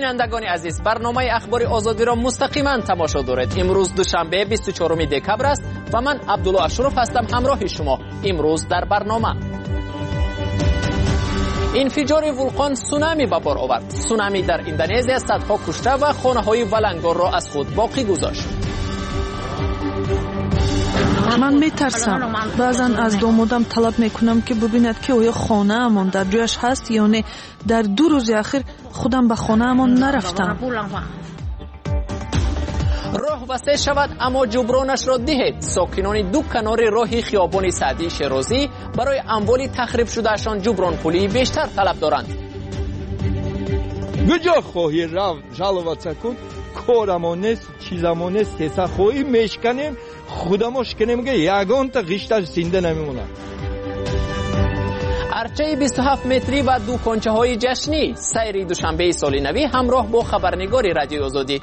بینندگان عزیز، برنامه اخبار آزادی را مستقیما تماشا دارید. امروز دوشنبه 24 دکبر است و من عبدالله اشرف هستم همراه شما. امروز در برنامه انفجار ولکان سونامی به بار آورد. سونامی در اندونزیا صدها کشته و خانه‌های ولنگار را از خود باقی گذاشت. من میترسم. بعضا از دامادم طلب میکنم که ببیند که آیا خانه امان در جایش هست یا نه. در 2 روز اخیر خودم به خانه امان نرفتم. راه وسیع شود اما جبرانش را دهید. ساکنان 2 کنار راه خیابان سعدی شیرازی برای اموال تخریب شدهشان جبران پولی بیشتر طلب دارند. کجا خواهی رفت جلوت کن؟ کارمان نیست، چیزمان نیست، تسا خواهی میشکنیم، خودماش کنیم که یگان تا غیشتر زنده نمیمونه. ارچه 27 متری و 2 کنچه های جشنی. سیر دوشنبه سال نوی همراه با خبرنگار رادیو آزادی.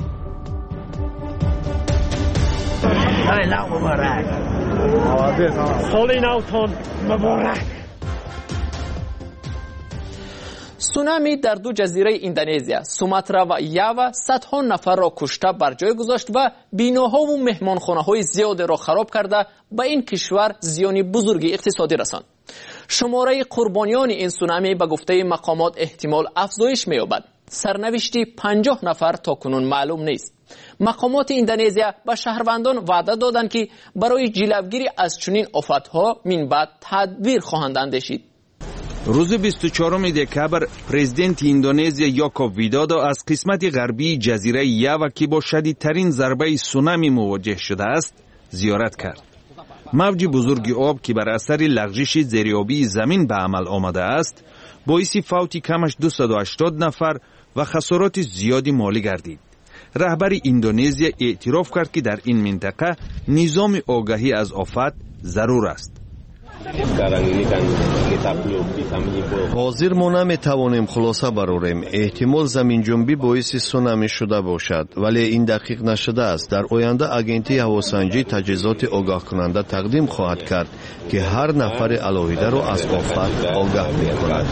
سال نوتان مبارک. سونامی در 2 جزیره اندونزیا، سوماترا و یاوا، صدها نفر را کشته بر جای گذاشت و بیناها و مهمانخانه‌های زیاد را خراب کرده به این کشور زیان بزرگی اقتصادی رساند. شماره قربانیان این سونامی به گفته مقامات احتمال افزایش می‌یابد. سرنوشت 50 نفر تاکنون معلوم نیست. مقامات اندونزیا به شهروندان وعده دادند که برای جلوگیری از چنین آفت‌ها من بعد تدبیر خواهند اندیشید. روز 24 دکبر پرزیدنت اندونزیا یاکوب ویدودو از قسمت غربی جزیره یاوا که با شدیدترین ضربه سونامی مواجه شده است زیارت کرد. موج بزرگ آب که بر اثر لغزش زیرآبی زمین به عمل آمده است باعث فوت کمش 280 نفر و خسارات زیادی مالی گردید. رهبر اندونزیا اعتراف کرد که در این منطقه نظام آگاهی از آفت ضرور است. حاضر ما نمیتوانیم خلاصه برآوریم. احتمال زمین جنبی باعث سونامی شده باشد ولی این دقیق نشده است. در آینده اگنتی هواسنجی تجهیزات آگاه کننده تقدیم خواهد کرد که هر نفر علاویده را از آفت آگاه می‌کند.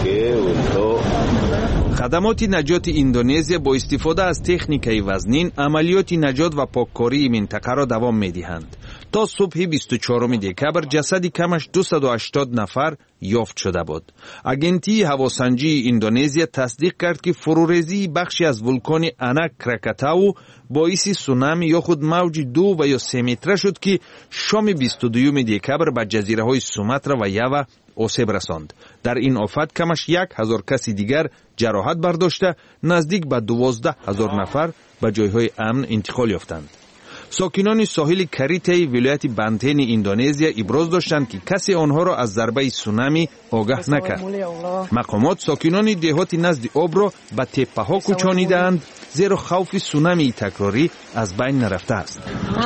خدمات نجات اندونزیا با استفاده از تکنیک وزنین عملیات نجات و پاککاری منطقه را دوام می‌دهند. تا صبح 24 دکبر جسدی کمش 280 نفر یافت شده بود. اگنتی هواسنجی اندونزیا تصدیق کرد که فروریزی بخشی از ولکان انک کرکاتاو باعث سونامی یا خود موج 2 و یا 3 متره شد که شام 22 دکبر به جزیره های سوماترا و یاوا آسیب رساند. در این آفت کمش 1000 کسی دیگر جراحت برداشته، نزدیک به 12000 نفر به جایهای امن انتقال یافتند. ساکنان ساحل کریته ولایت بنتین اندونزیا ابراز داشتند که کسی آنها را از ضربه سونامی آگاه نکرد. مقامات ساکنان دهات نزد آب را به تپه ها کوچانیدند زیرا خوف سونامی تکراری از بین نرفته است.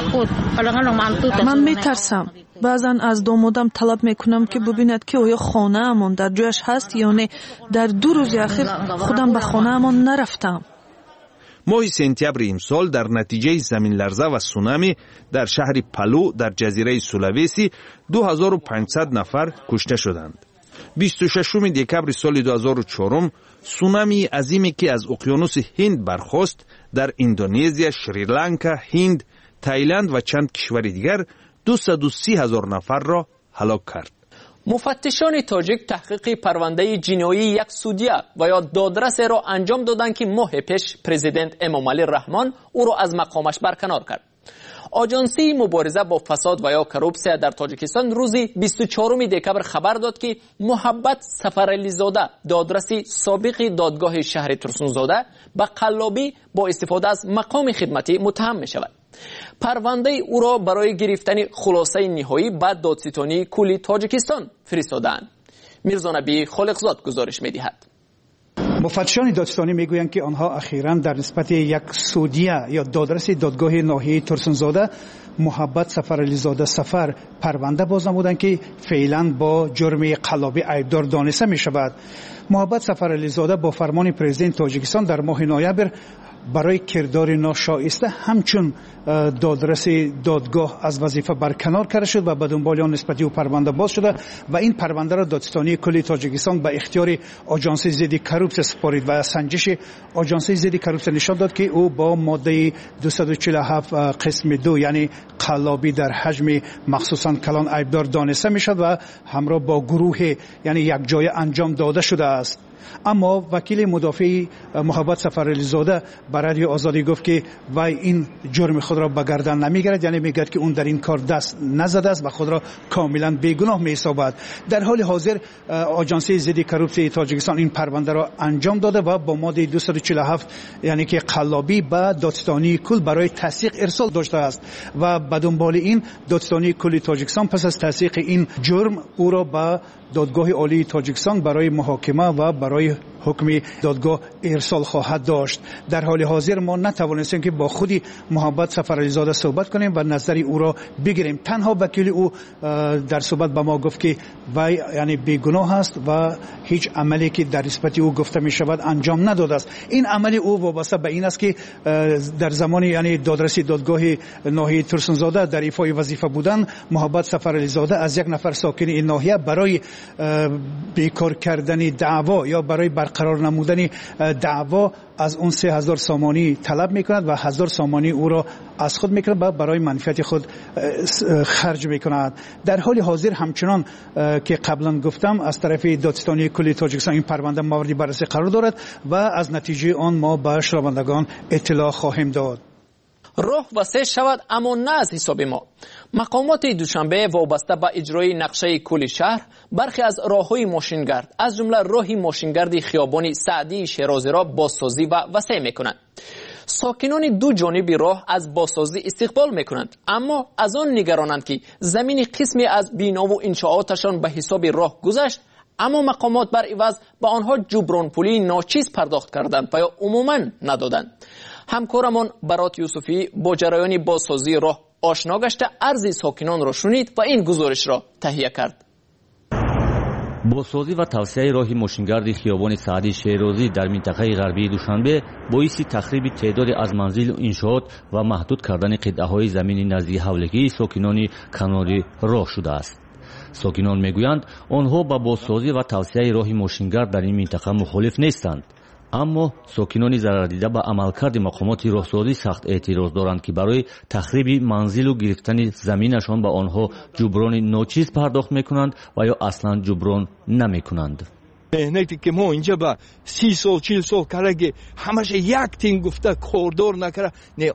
من میترسم. بعضا از دامادم طلب میکنم که ببیند که آیا خانه امان در جایش هست یا نه. در 2 روز اخیر خودم به خانه امان نرفتم. ماه سپتامبر امسال در نتیجه زمین لرزه و سونامی در شهر پالو در جزیره سولاویسی 2500 نفر کشته شدند. 26 دکبر سال 2004 سونامی عظیمی که از اقیانوس هند برخاست در اندونزیا، شریلانکا، هند، تایلند و چند کشور دیگر 230,000 نفر را هلاک کرد. مفتشان تاجیک تحقیق پرونده جنایی یک سودیه و یا دادرس را انجام دادند که ماه پیش پرزیدنت امامعلی رحمان او را از مقامش برکنار کرد. آژانسی مبارزه با فساد و یا کروپسیا در تاجیکستان روز 24 دکبر خبر داد که محبت سفرعلی زاده دادرسی سابق دادگاه شهر ترسونزاده به قلابی با استفاده از مقام خدمتی متهم می شود. پرونده او را برای گرفتن خلاصه نهایی بعد دادستانی کلی تاجیکستان فرستادند. میرزا نبی خالقزاد گزارش می‌دهد. مفتشان دادستانی میگویند که آنها اخیراً در نسبت یک سودیه یا دادرس دادگاه ناحیه ترسونزاده محبت سفرعلی زاده سفر پرونده باز نمودند که فعلا با جرم قلابی عیبدار دانسته می شود. محبت سفرعلی زاده با فرمان پرزیدنت تاجیکستان در ماه نوامبر برای کردار ناشایسته همچون دادرس دادگاه از وظیفه برکنار کرده شد و به دنبال آن نسبتی او پرونده باز شده و این پرونده را دادستانی کلی تاجیکستان به اختیار آژانس ضد کروپسیون سپارید و سنجش آژانس ضد کروپسیون نشان داد که او با ماده 247 قسم 2 یعنی قلابی در حجم مخصوصا کلان عیبدار دانسته می شد و همراه با گروه یعنی یک جای انجام داده شده است. اما وکیل مدافع محبت سفرعلی زاده به رادیو آزادی گفت که وای این جرم خود را به گردن نمیگیرد، یعنی میگه که اون در این کار دست نزده است و خود را کاملا بیگناه میحسابد. در حال حاضر آژانس ضد کروپسیون تاجیکستان این پرونده را انجام داده و با ماده 247 یعنی که قلابی به دادستانی کل برای تصدیق ارسال داشته است و به دنبال این دادستانی کل تاجیکستان پس از تصدیق این جرم او را به دادگاه عالی تاجیکستان برای محاکمه و برای حکم دادگاه ارسال خواهد داشت. در حال حاضر ما نتوانستیم که با خودی محبت سفرعلی زاده صحبت کنیم و نظر او را بگیریم. تنها وکیل او در صحبت به ما گفت که وی یعنی بیگناه است و هیچ عملی که در نسبت او گفته می شود انجام نداده است. این عمل او وابسته به این است که در زمان یعنی دادرسی دادگاه ناحیه ترسون زاده در ایفای وظیفه بودن محبت سفرعلی زاده از یک نفر ساکن این ناحیه برای بیکار کردن دعوا یا برای برقرار نمودن دعوا از اون 3000 سامانی طلب میکند و 1000 سامانی او را از خود میکند و برای منفعت خود خرج میکند. در حال حاضر همچنان که قبلا گفتم از طرف دادستانی کلی تاجیکستان این پرونده مورد بررسی قرار دارد و از نتیجه آن ما به شنوندگان اطلاع خواهیم داد. راه وسیع شود اما نه از حساب ما. مقامات دوشنبه وابسته به اجرای نقشه کل شهر برخی از راههای ماشینگرد از جمله راه ماشینگرد خیابان سعدی شیرازی را بازسازی و وسیع میکنند. ساکنان دو جانب راه از بازسازی استقبال میکنند، اما از آن نگرانند که زمین قسمی از بنا و انشاءاتشان به حساب راه گذشت، اما مقامات بر عوض به آنها جبران پولی ناچیز پرداخت کردند و یا عموما ندادند. همکارمان برات یوسفی با جریان بازسازی راه آشنا گشته عرض ساکنان را شنید و این گزارش را تهیه کرد. بازسازی و توسعه راه ماشینگرد خیابان سعدی شیرازی در منطقه غربی دوشنبه باعث تخریب تعداد از منازل و انشاءات و محدود کردن قطعه‌های زمین نزدیک حولگی ساکنان کنار راه شده است. ساکنان میگویند آنها با بازسازی و توسعه راه ماشینگرد در این منطقه مخالف نیستند، اما ساکنان ضرر دیده به عملکرد مقامات راهسازی سخت اعتراض دارند که برای تخریب منزل و گرفتن زمینشان به آنها جبران ناچیز پرداخت میکنند و یا اصلا جبران نمیکنند. مهنتی که ما اینجا با 30 سال 40 سال کرده همش یک تین گفته کاردار نکره نه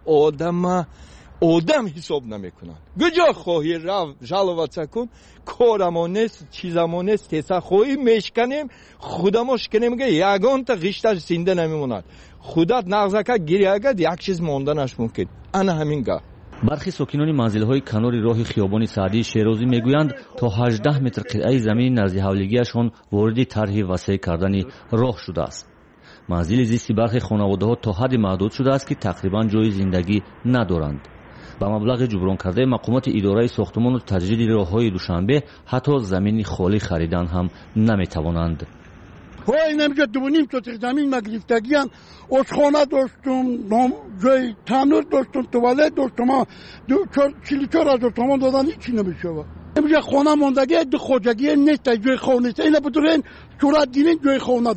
آدم حساب نمیکنن. کجا خواهی جلوت کن کارمان نیست چیزمان نیست تسا خواهی میشکنیم خودماش کنیم که یگان تا غشتش زنده نمیموند. خودت نغزکه گیری اگد یک چیز ماندنش ممکن. انا همینگاه برخی ساکنان منزل‌های کنار راه خیابان سعدی شیرازی میگویند تا 18 متر قطعه زمین نزدیک حولگیشان وارد طرح وسیع کردن راه شده است. منزل زیستی برخی خانواده‌ها تا حد محدود شده است که تقریبا جای زندگی ندارند. با مبلغ جبران کرده مقامات اداره ساختمان و تجدید راه‌های دوشنبه حتی زمین خالی خریدن هم نمی‌توانند. وای نمیشه دوونیم تو زمین مگرفتگی هم از خانه داشتم جای تنور داشتم توالت داشتم 44,000 تومان دادن هیچی نمیشه. نمیشه خانه ماندگی دو خوجگی نیست جای خانه نیست اینه بدورین صورت گیرین جای خانه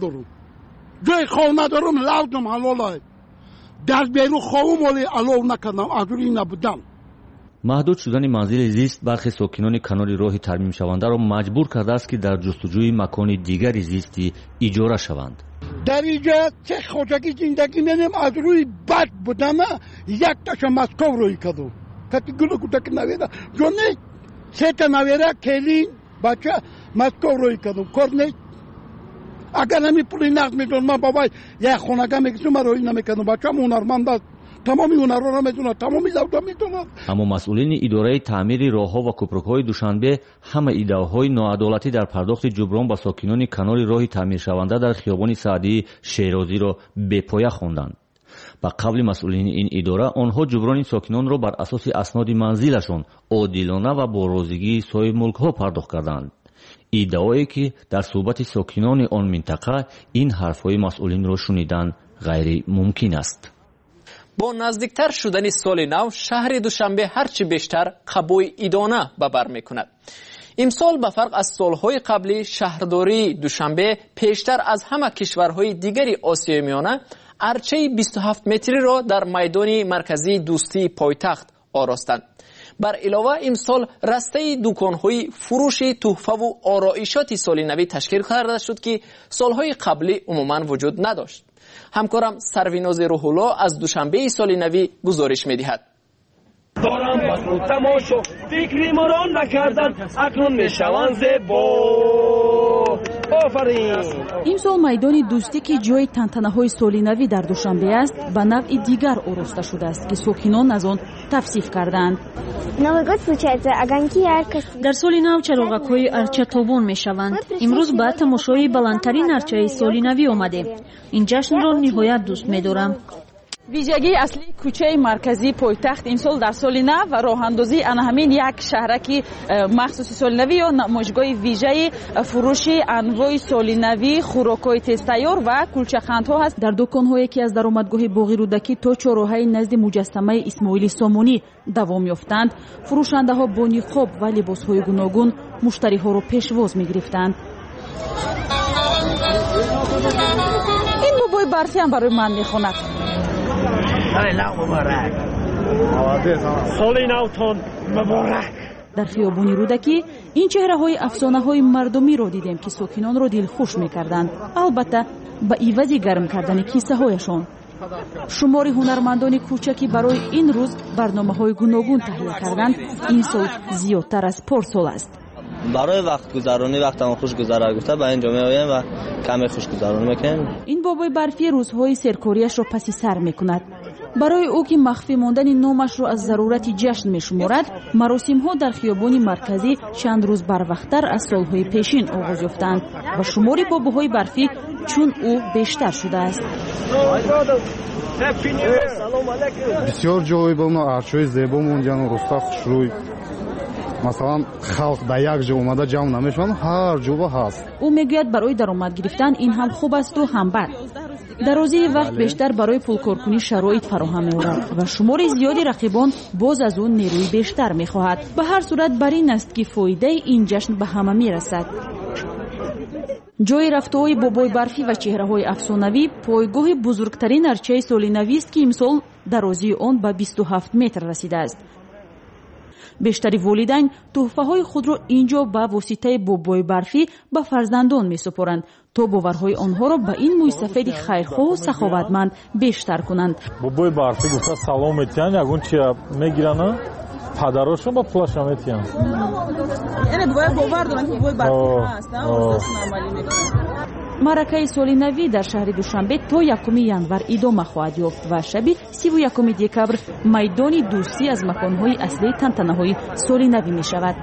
دارم لودم حلاله در بیرو خواهم ولی علاو نکردم عذوری نبودم. محدود شدن منزل زیست برخی ساکنان کنار راه ترمیم شونده را مجبور کرده است که در جستجوی مکان دیگری زیستی اجاره شوند. در اینجا چه خوجگی زندگی نیم از روی بد بودم یک تاشا مسکو روی کدو کتی گلو کودک نویده جونه سه تا نویده کلین بچه مسکو روی کدو کار نیست. اگر نمی پولی نقد میدون من بابای یک خونگه میگیسو من روی نمیکنم بچه هم هنرمند است تمامی هنر را میدونه تمامی زودا میدونه. اما مسئولین اداره تعمیر راهها و کوپرک‌های دوشنبه همه ایده‌های ناعدالتی در پرداخت جبران با ساکنان کنار راه تعمیر شونده در خیابان سعدی شیرازی را به پایه خواندند. با قبل مسئولین این اداره آنها جبران ساکنان را بر اساس اسناد منزلشان عادلانه و با روزگی صاحب ملک‌ها پرداخت کردند. ادعایی که در صحبت ساکنان آن منطقه این حرف‌های مسئولین را شنیدن غیر ممکن است. با نزدیکتر شدن سال نو شهر دوشنبه هرچی بیشتر قبوی ایدانه به بر میکند. امسال به فرق از سالهای قبلی شهرداری دوشنبه پیشتر از همه کشورهای دیگری آسیای میانه ارچه 27 متری را در میدان مرکزی دوستی پایتخت آراستند. بر علاوه امسال رسته دکانهای فروش تحفه و آرایشات سال نو تشکیل کرده شد که سالهای قبلی عموما وجود نداشت. همکارم سرویناز روح‌الله از دوشنبه سال نو گزارش می‌دهد. دارم بسو تماشا فکری مران نکردن اکنون میشوند زیبا. آفرین. امسال میدان دوستی که جای تنتنه‌های سال نو در دوشنبه است به نوع دیگر آراسته شده است که ساکنان از آن توصیف کردند. در سال نو چراغک‌های ارچه تابان میشوند. امروز با تماشای بلندترین ارچه سال نو آمدیم. این جشن را نهایت دوست می‌دارم. ویژگی اصلی کوچه مرکزی پایتخت امسال در سال نو و راه اندازی آن همین یک شهرک مخصوص سال نو یا نمایشگاه ویژه فروش انواع سال نو، خوراک‌های تیز تیار و کلچه‌قندها است. در دکان‌هایی که از درآمدگاه باغ رودکی تا چهارراهی نزد مجسمه اسماعیل سامونی دوام یافتند، فروشنده‌ها با نقاب و لباس‌های گوناگون مشتری‌ها را پیشواز می‌گرفتند. این بابای برفی هم برای من می‌خواند. سال نوتان مبارک. در خیابان رودکی این چهره‌های افسانه‌های مردمی را دیدیم که ساکنان را دلخوش می‌کردند، البته با عوض گرم کردن کیسه‌هایشان. شماری هنرمندان کوچکی برای این روز برنامه‌های گوناگون تهیه کردند. این سال زیادتر از پارسال است. برای وقت گذرانی وقتمون خوش گذره گفته به اینجا میایم و کمی خوش گذرانی میکنیم. این بابای برفی روزهای سرکاریش را پسی سر میکند. برای او که مخفی ماندن نامش را از ضرورت جشن میشمارد، مراسم‌ها در خیابان مرکزی چند روز بروقتر از سالهای پیشین آغاز یافتند و شماری باباهای برفی چون او بیشتر شده است. بسیار جای با ما ارچه‌های زیبا موندن و رستا خوشروی. مثلا خلق در یک جا اومده جمع نمیشون، هر جا هست. او میگوید برای درآمد گرفتن این هم خوب است و هم بد. درازی وقت بیشتر برای پولکارکنی شرایط فراهم می‌آورد و شمار زیادی رقیبان باز از اون نیروی بیشتر می‌خواهد. به هر صورت بر این است که فایده این جشن به همه میرسد. جای رفته‌های بابای برفی و چهره‌های افسانه‌ای پایگاه بزرگترین ارچه سال نو است که امسال درازی آن به 27 متر رسیده است. بیشتری والدین تحفه‌های خود را اینجا به واسطه بابای برفی به فرزندان می‌سپارند تا باورهای آنها را به این موی سفید خیرخواه و سخاوتمند بیشتر کنند. بابای برفی گفته سلام میتین یگون چی میگیرن پدراشون با پولش میتین. یعنی باور دارن که بابای برفی هست، واسه عملی میکنن. معرکه سال نو در شهر دوشنبه تا 1 ینور ادامه خواهد یافت و شب 31 دکبر میدان دوستی از مکان‌های اصلی تنتنه‌های سال نو می‌شود.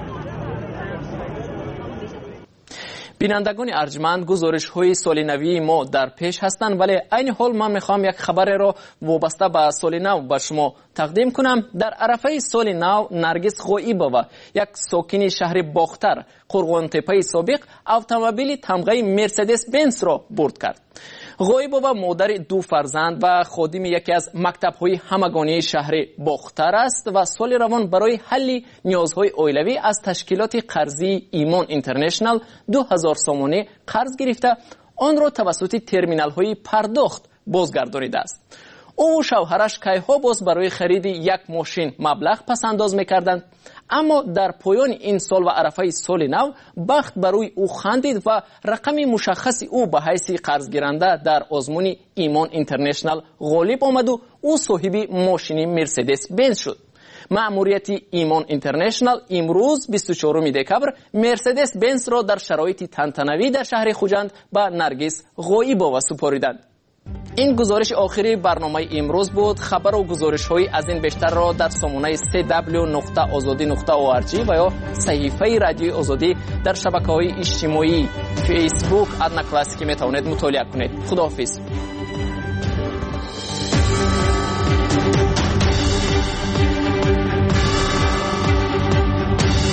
بینندگان ارجمند، گزارش‌های سال نوی ما در پیش هستند، ولی عین حال من می‌خوام یک خبر را وابسته به سال نو به شما تقدیم کنم. در عرفه سال نو نرگس غویبова یک ساکن شهر باختر قرغان‌تپه سابق اتومبیل تمغه مرسدس بنز را برد کرد. غویبова مادر 2 فرزند و خادم یکی از مکتب‌های همگانی شهر باختر است و سال روان برای حل نیازهای عائلوی از تشکیلات قرضی ایمان اینترنشنال 2000 سامانه قرض گرفته آن را توسط ترمینال‌های پرداخت بازگردانیده است. او و شوهرش کیها باز برای خرید یک ماشین مبلغ پس انداز می‌کردند، اما در پایان این سال و عرفه سال نو بخت برای او خندید و رقم مشخصی او به حیث قرض گیرنده در آزمون ایمان اینترنشنال غالب آمد و او صاحب ماشین مرسدس بنز شد. مأموریت ایمان اینترنشنال امروز 24 دکبر مرسدس بنز را در شرایط تنتنوی در شهر خوجند به نرگس غویبova سپاریدند. این گزارش آخری برنامه امروز بود. خبر و گزارش های از این بیشتر را در سامانه www.azadi.org و یا صحیفه رادیو آزادی در شبکه‌های اجتماعی فیسبوک ادنا کلاسیکی میتوانید مطالعه کنید. خداحافظ.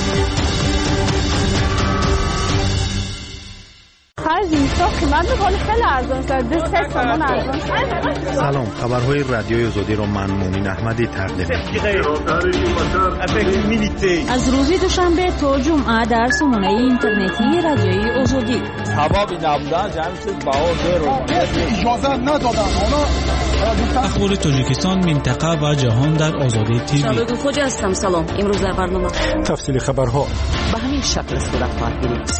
خرج این ساخت من خیلی ارزان شد. 3 تومان ارزان شد. سلام، خبرهای رادیوی آزادی را من مومن احمدی تقدیم می‌کنم. از روز دوشنبه تا جمعه در سامانه اینترنتی رادیوی آزادی. سبب نبودن جمعیت بهار اجازه ندادن. اخبار تاجیکستان، منطقه و جهان در آزادی تیوی. شادو خوجا هستم. سلام. امروز در برنامه تفصیل خبرها به همین شکل صورت خواهد گرفت.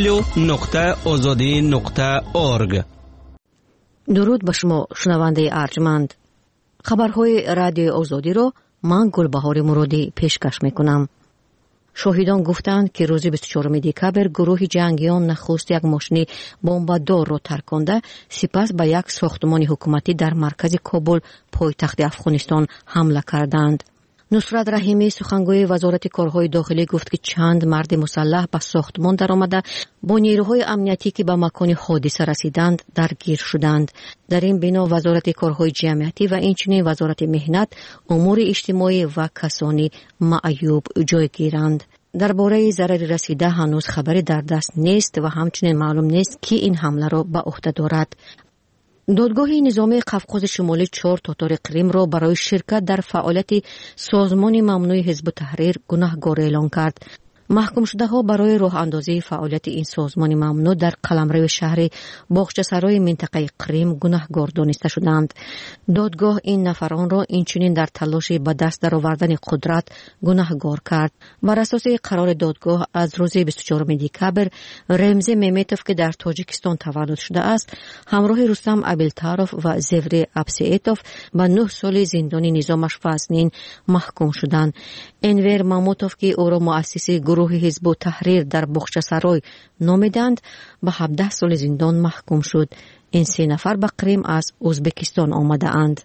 www.azadi.org. درود به شما شنونده ارجمند. خبرهای رادیو آزادی را من گلبهار مرادی پیشکش میکنم. شاهدان گفتند که روز 24 دکبر گروه جنگیان نخست یک ماشین بمبدار را ترکانده سپس به یک ساختمان حکومتی در مرکز کابل پایتخت افغانستان حمله کردند. نصرت رحیمی سخنگوی وزارت کارهای داخلی گفت که چند مرد مسلح به ساختمان درآمده با نیروهای امنیتی که به مکان حادثه رسیدند درگیر شدند. در این بنا وزارت کارهای جمعیتی و اینچنین وزارت مهنت، امور اجتماعی و کسانی معیوب جایگیرند. درباره ضرر رسیده هنوز خبری در دست نیست و همچنین معلوم نیست که این حمله را به عهده دارد. دادگاه نظامی قفقاز شمالی 4 تاتار قریم را برای شرکت در فعالیت سازمان ممنوع حزب تحریر گناهکار اعلام کرد. محکوم شده ها برای راه اندازی فعالیت این سازمان ممنوع در قلمرو شهر باغچه‌سرای منطقه قریم گناهکار دانسته شدند. دادگاه این نفران را اینچنین در تلاش به دست درآوردن قدرت گناهکار کرد. بر اساس قرار دادگاه از روز 24 دکبر رمزی ممیتوف که در تاجیکستان تولد شده است همراه رستم ابیلتاروف و زفری ابسیتوف به 9 سال زندان نظامش وزنین محکوم شدند. انور ماموتوف که او را مؤسس گروه حزب تحریر در باغچه‌سرای نامیدند به 17 سال زندان محکوم شد. این 3 نفر به قریم از ازبکستان آمده اند.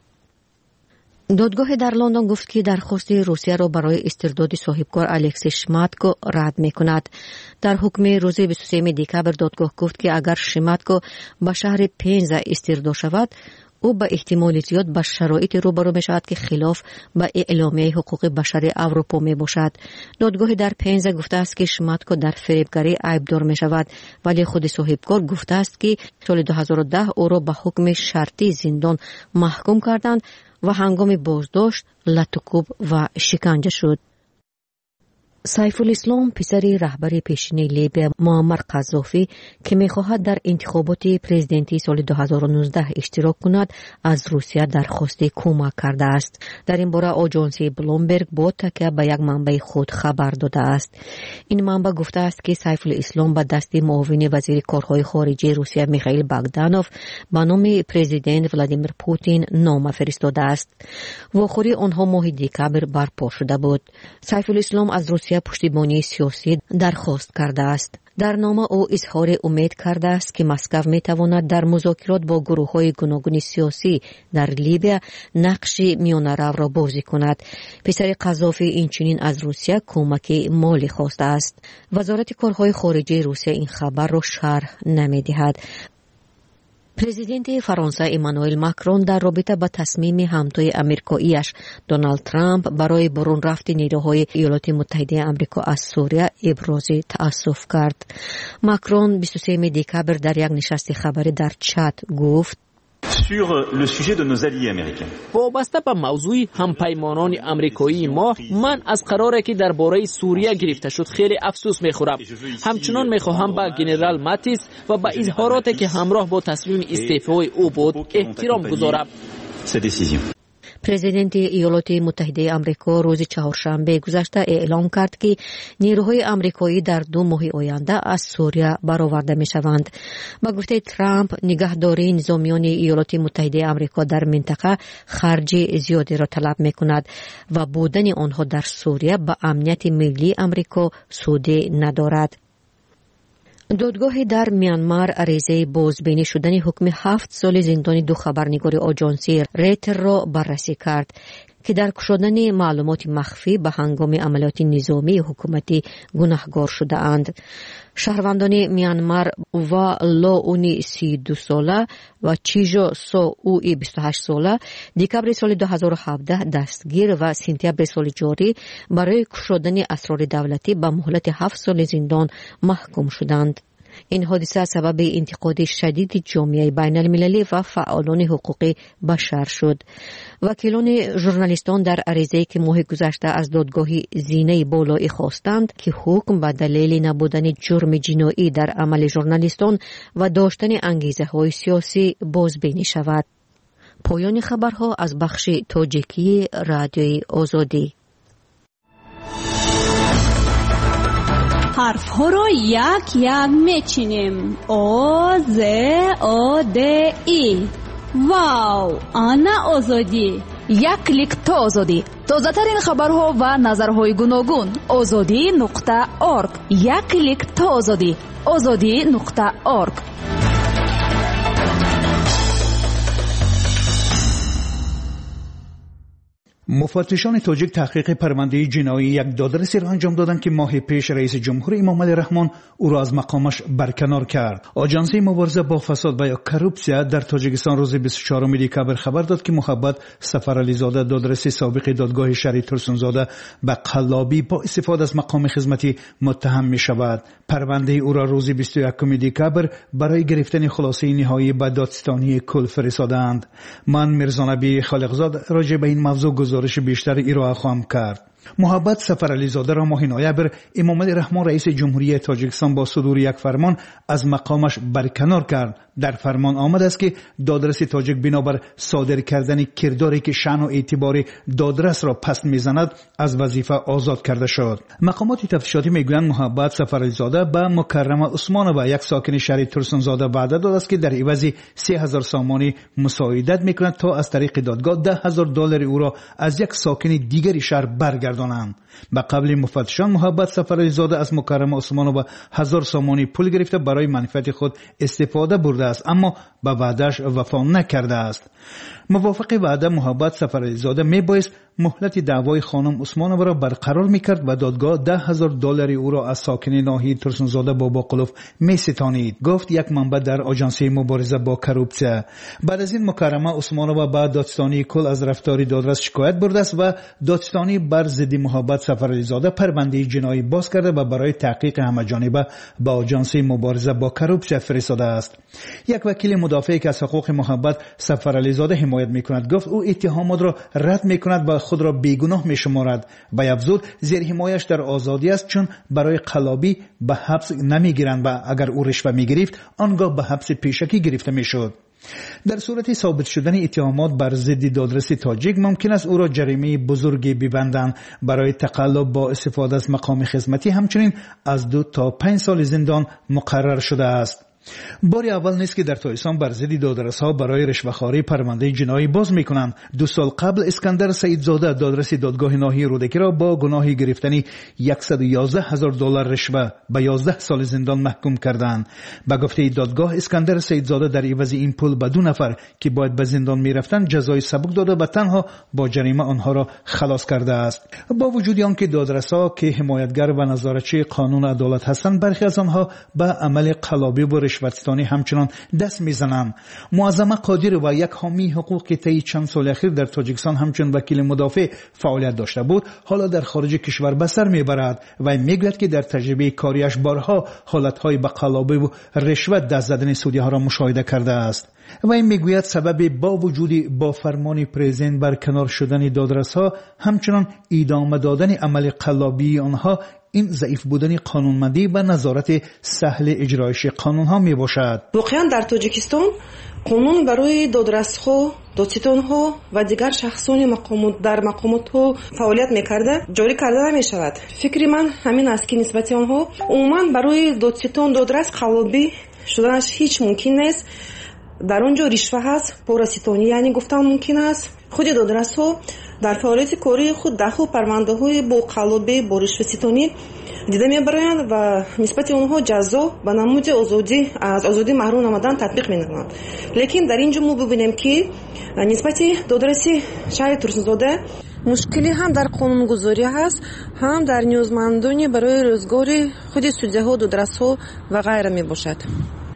دادگاه در لندن گفت که درخواست روسیه را برای استرداد صاحبکار الکسی شماتکو رد می‌کند. در حکم روز 23 دکبر دادگاه گفت که اگر شماتکو به شهر پنزا استرداد شود او به احتمال زیاد به شرایط روبرو می شود که خلاف به اعلامیه حقوق بشر اروپا می باشد. دادگاه در پنزا گفته است که شماتکو در فریبکاری عیبدار می شود، ولی خود صاحبکار گفته است که سال 2010 او را به حکم شرطی زندان محکوم کردند و هنگام بازداشت لطوکوب و شکنجه شد. سیف الاسلام پسر رهبر پیشین لیبیا معمر قذافی که می‌خواهد در انتخابات پرزیدنتی سال 2019 اشتراک کند از روسیه درخواست کمک کرده است. در این باره آژانس بلومبرگ با تکیه به یک منبع خود خبر داده است. این منبع گفته است که سیف الاسلام به دست معاون وزیر کارهای خارجه روسیه میخائیل باگدانوف به نام پرزیدنت ولادیمیر پوتین نامه فرستاده است. واخوری آنها ماه دکبر برپا شده بود. سیف الاسلام از روسیه پشتیبانی سیاسی درخواست کرده است. در نامه او اظهار امید کرده است که مسکو میتواند در مذاکرات با گروه‌های گوناگون سیاسی در لیبیا نقش میانه‌رو را بازی کند. پسر قذافی اینچنین از روسیه کمک مالی خواسته است. وزارت کارهای خارجه روسیه این خبر را شرح نمی‌دهد. پرزیدنت فرانسه ایمانوئل ماکرون در رابطه با تصمیم همتای آمریکاییش دونالد ترامپ برای برون رفت نیروهای ایالات متحده آمریکا از سوریه ابراز تأسف کرد. ماکرون 23 دکبر در یک نشست خبری در چت گفت sur le sujet de nos alliés américains. وابسته به موضوع همپیمانان آمریکایی ما، من از قراری که درباره سوریه گرفته شد خیلی افسوس میخورم. همچنان میخواهم به جنرال ماتیس و به اظهاراتی که همراه با تصمیم استعفای او بود احترام گذارم. پرزیدنت ایالات متحده آمریکا روز چهارشنبه گذشته اعلام کرد که نیروهای آمریکایی در 2 ماه آینده از سوریه برآورده میشوند. با گفته ترامپ، نگهداری نظامیان ایالات متحده آمریکا در منطقه خرج زیادی را طلب میکند و بودن آنها در سوریه به امنیت ملی آمریکا سودی ندارد. دادگاه در میانمار عریضه بازبینی شدن حکم 7 سال زندان 2 خبرنگار آژانسی ریتر را بررسی کرد که در گشودن معلومات مخفی به هنگام عملیات نظامی حکومتی گناهکار شده اند. شهروندان میانمار و لاونی 32 ساله و چیجو سو اوی 28 ساله دکبر سال 2017 دستگیر و سپتامبر سال جاری برای گشودن اسرار دولتی به مهلت 7 سال زندان محکوم شدند. این حادثه سبب انتقاد شدید جامعه بین المللی و فعالان حقوق بشر شد. وکیلان ژورنالیستان در عریضه‌ای که ماه گذشته از دادگاه زینه بالایی خواستند که حکم به دلیل نبودن جرم جنایی در عمل ژورنالیستان و داشتن انگیزه‌های سیاسی بازبینی شود. پایان خبرها از بخش تاجیکی رادیوی آزادی. حرف ها را یک یک میچینیم. آ ز آ د ای. واو، آنا آزادی. یک کلیک تا آزادی. تازه ترین خبرها و نظرهای گوناگون. azadi.org. یک کلیک تا آزادی. azadi.org. مفتشان تاجیک تحقیق پرونده جنایی یک دادرسی را انجام دادند که ماه پیش رئیس جمهور امامعلی رحمان او را از مقامش برکنار کرد. آژانس مبارزه با فساد و یا کروپسیا در تاجیکستان روز 24 دکبر خبر داد که محبت سفرعلیزاده دادرس سابق دادگاه شهری ترسونزاده به قلابی با استفاده از مقام خدمتی متهم می شود. پرونده او را روز 21 دکبر برای گرفتن خلاصه نهایی به دادستانی کل فرستادند. من میرزانبی خالقزاد راجع به این موضوع گزارش بیشتر ارائه خواهم کرد. محبت سفرعلیزاده را ماه نوامبر امامعلی رحمان رئیس جمهوری تاجیکستان با صدور یک فرمان از مقامش برکنار کرد. در فرمان آمد است که دادرس تاجیک بنابر صادر کردن کرداری که شأن و اعتبار دادرس را پس میزند از وظیفه آزاد کرده شد. مقامات تفتیشاتی میگویند محبت سفرعلیزاده به مکرمه عثمانова یک ساکن شهر ترسونزاده وعده داد است که در عوض 3000 سامانی مساعدت میکند تا از طریق دادگاه $10,000 او را از یک ساکن دیگری شهر برگردانند. به قبل مفتشان محبت سفرعلیزاده از مکرمه عثمانova 1000 سامانی پول گرفته برای منفعت خود استفاده برده است، اما به وعده‌اش وفا نکرده است. موافق وعده محبت سفرعلیزاده میبایست مهلت دعوای خانم عثمانova را برقرار میکرد و دادگاه $10,000 او را از ساکن ناحیه ترسونزاده با باقلوف میستانید، گفت یک منبع در آژانس مبارزه با کروپسیا. بعد از این مکرمه عثمانova به دادستانی کل از رفتار دادرس شکایت برده است و دادستانی بر ضد محبت سفرعلیزاده پرونده جنایی باز کرده و برای تحقیق همه‌جانبه به آژانس مبارزه با کروپسیا فرستاده است. یک وکیل مدافع که از حقوق محبت سفرعلیزاده حمایت میکند گفت او اتهامات را رد میکند و خود را بیگناه میشمارد و افزود زیر حمایش در آزادی است، چون برای قلابی به حبس نمیگیرند و اگر او رشوه میگرفت آنگاه به حبس پیشکی گرفته میشد. در صورت ثابت شدن اتهامات بر ضد دادرس تاجیک ممکن است او را جریمه بزرگی ببندند. برای تقلب با استفاده از مقام خدمتی همچنین از 2 تا 5 سال زندان مقرر شده است. بار اول نیست که در تاجیکستان بر ضد دادرس‌ها برای رشوه‌خواری پرونده جنایی باز می‌کنند. 2 سال قبل اسکندر سیدزاده دادرس دادگاه ناحیه رودکی را با گناه گرفتن $111,000 رشوه به 11 سال زندان محکوم کردند. به گفته دادگاه اسکندر سیدزاده در عوض این پول به 2 نفر که باید به زندان می‌رفتند جزای سبک داده و تنها با جریمه آنها را خلاص کرده است. با وجود آنکه دادرس‌ها که حمایتگر و نظارتچی قانون عدالت هستند، برخی از آنها به عمل قلابی و رشوت‌ستانی همچنان دست میزنند. معظمه قادری و یک حامی حقوق که طی چند سال اخیر در تاجیکستان همچون وکیل مدافع فعالیت داشته بود، حالا در خارج کشور به سر میبرد و میگوید که در تجربه کاریش بارها حالتهای به قلابی و رشوت دست زدن سودی‌ها را مشاهده کرده است. و این میگوید سبب با وجود با فرمان پرزیدنت برکنار شدن دادرس‌ها همچنان ادامه دادن عمل قلابی آنها این ضعیف بودن قانونمندی و نظارت سهل اجرایش قانونها می باشد. واقعا در تاجیکستان قانون برای دادرس‌ها، دادستان‌ها و دیگر شخصان در مقامات فعالیت می‌کرده جاری کرده نمی‌شود. فکر من همین است که نسبت آنها عموما برای دادستان دادرس قلابی شدنش هیچ ممکن نیست. در اونجا رشوه هست، پاراسیتانی یعنی گفتن ممکن است. خود دادرس‌ها در فعالیت کاری خود ده‌ها پرونده‌های با قلابی با رشوه‌ستانی دیده می‌برند و نسبت آنها جزا به نمود از آزادی محروم نمودن تطبیق می‌نمایند. لیکن در اینجا ما ببینیم که نسبت دادرس شهر ترسونزاده مشکلی هم در قانونگذاری هست، هم در نیازمندانی برای روزگار خود سودی‌ها، دادرس‌ها و غیره میباشد.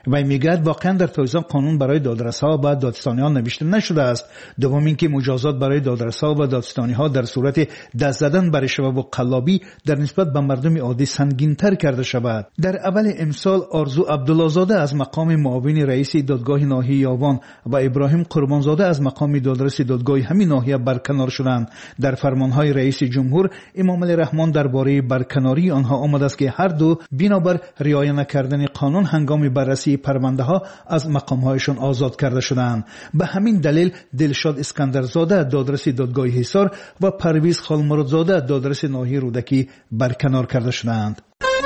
و میگوید واقعا در تایزان قانون برای دادرس‌ها و دادستانی‌ها نوشته نشده است. دوم اینکه مجازات برای دادرس‌ها و دادستانی‌ها در صورت دست زدن بر شباب و قلابی در نسبت به مردم عادی سنگین‌تر کرده شود. در اول امسال آرزو عبدالله‌زاده از مقام معاون رئیس دادگاه ناحیه یاوان و ابراهیم قربانزاده از مقام دادرس دادگاه همین ناحیه برکنار شدند. در فرمانهای رئیس جمهور امام علی رحمان درباره برکناری آنها آمده است که هر دو بنابر رعایت نکردن قانون هنگام بررسی پرونده ها از مقامهایشان آزاد کرده شدند. به همین دلیل دلشاد اسکندرزاده دادرس دادگاه حصار و پرویز خالمرادزاده دادرس ناحیه رودکی برکنار کرده شدند.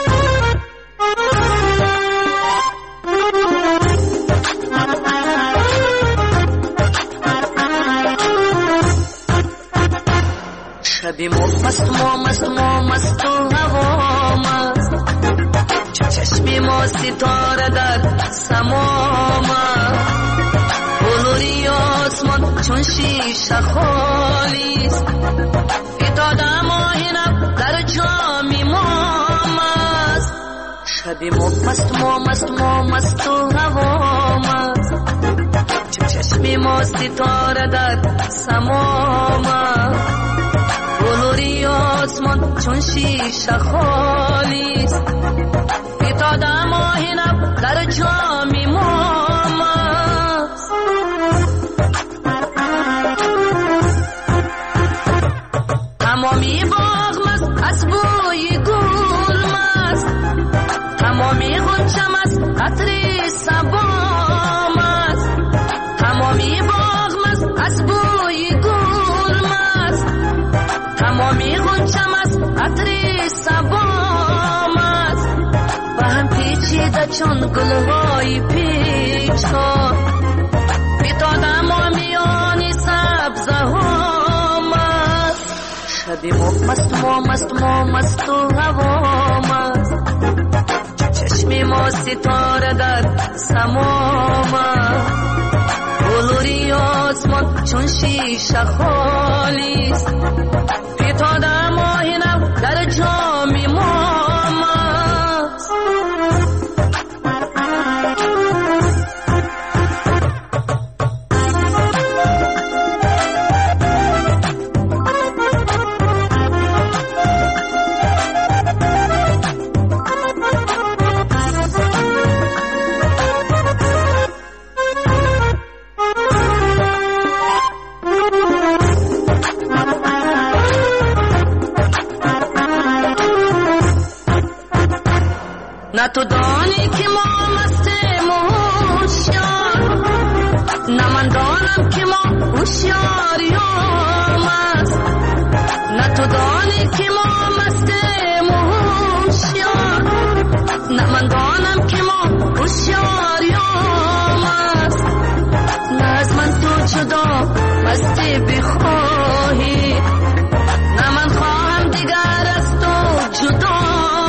شبی مست و هوا مست چشمی ما ستاره در سما مست بلوری آسمان چون شیشه خالیست فتاده ماهینم در جامی ما مست شبی مست و هوا مست چشمی ما ستاره در سما مست بلوری آسمان چون شیشه خالیست فتاده ماهینم در جامی ما مست تمامی باغ مست از بوی گل مست تمامی غنچه مست قطره صبا مست تمامی باغ مست از بوی گل مست تمامی غنچم است عطر صبا مست و هم پیچیده چون گلهای پیچان فتاده ما میانی سبزه ها مست شبی مست و هوا مست چشمی ما ستاره در سما مست بلوری آسمان چون شیشه خالیست فتاده ماهینم در جامی ما مست نه تو دانی که ما مستیم هوشیار نه من دانم که ما هوشیاریم مست نه تو دانی که ما مستیم هوشیار نه من دانم که ما هوشیاریم مست نه از من تو جدا مستی بخواهی نه من خواهم دیگر از تو جدا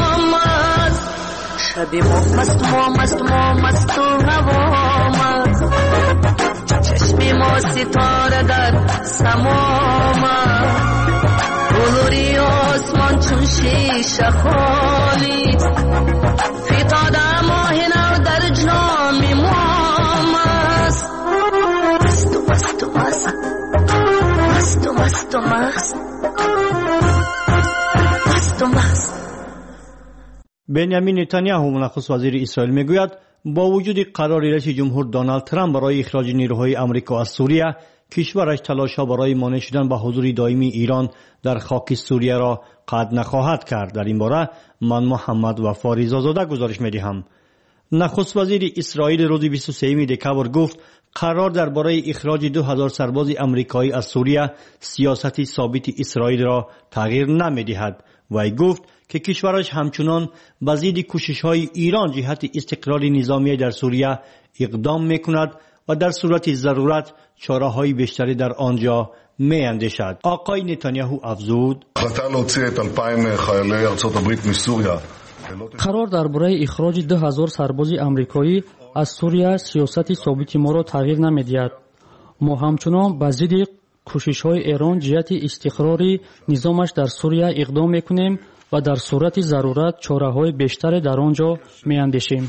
شبی مست و هوا مست چشمی ما ستاره در سما مست بلوری آسمان چون شیشه خالیست فتاده ماهینم در جامی ما مست مست بنیامین نتانیاهو نخست وزیر اسرائیل میگوید با وجود قرار رئیس جمهور دونالد ترامپ برای اخراج نیروهای آمریکا از سوریه کشورش تلاش‌ها برای مانع شدن به حضور دائمی ایران در خاک سوریه را قطع نخواهد کرد. در این باره من محمد وفا رضازاده گزارش میدهم. نخست وزیر اسرائیل روز 23 دکامبر گفت قرار درباره اخراج 2000 سرباز آمریکایی از سوریه سیاست ثابت اسرائیل را تغییر نمیدهد. وی گفت که کشورش همچنان به ضد کوشش‌های ایران جهت استقرار نظامی در سوریه اقدام می‌کند و در صورت ضرورت چاره‌های بیشتری در آنجا می‌اندیشد. آقای نتانیاهو افزود: قرار درباره اخراج 2000 سرباز آمریکایی از سوریه سیاست ثابت ما را تغییر نمی‌دهد. ما همچنان به ضد کوشش‌های ایران جهت استقرار نظامش در سوریه اقدام می‌کنیم ва дар сурати зарурат чораҳои бештаре дар он ҷо меандешем.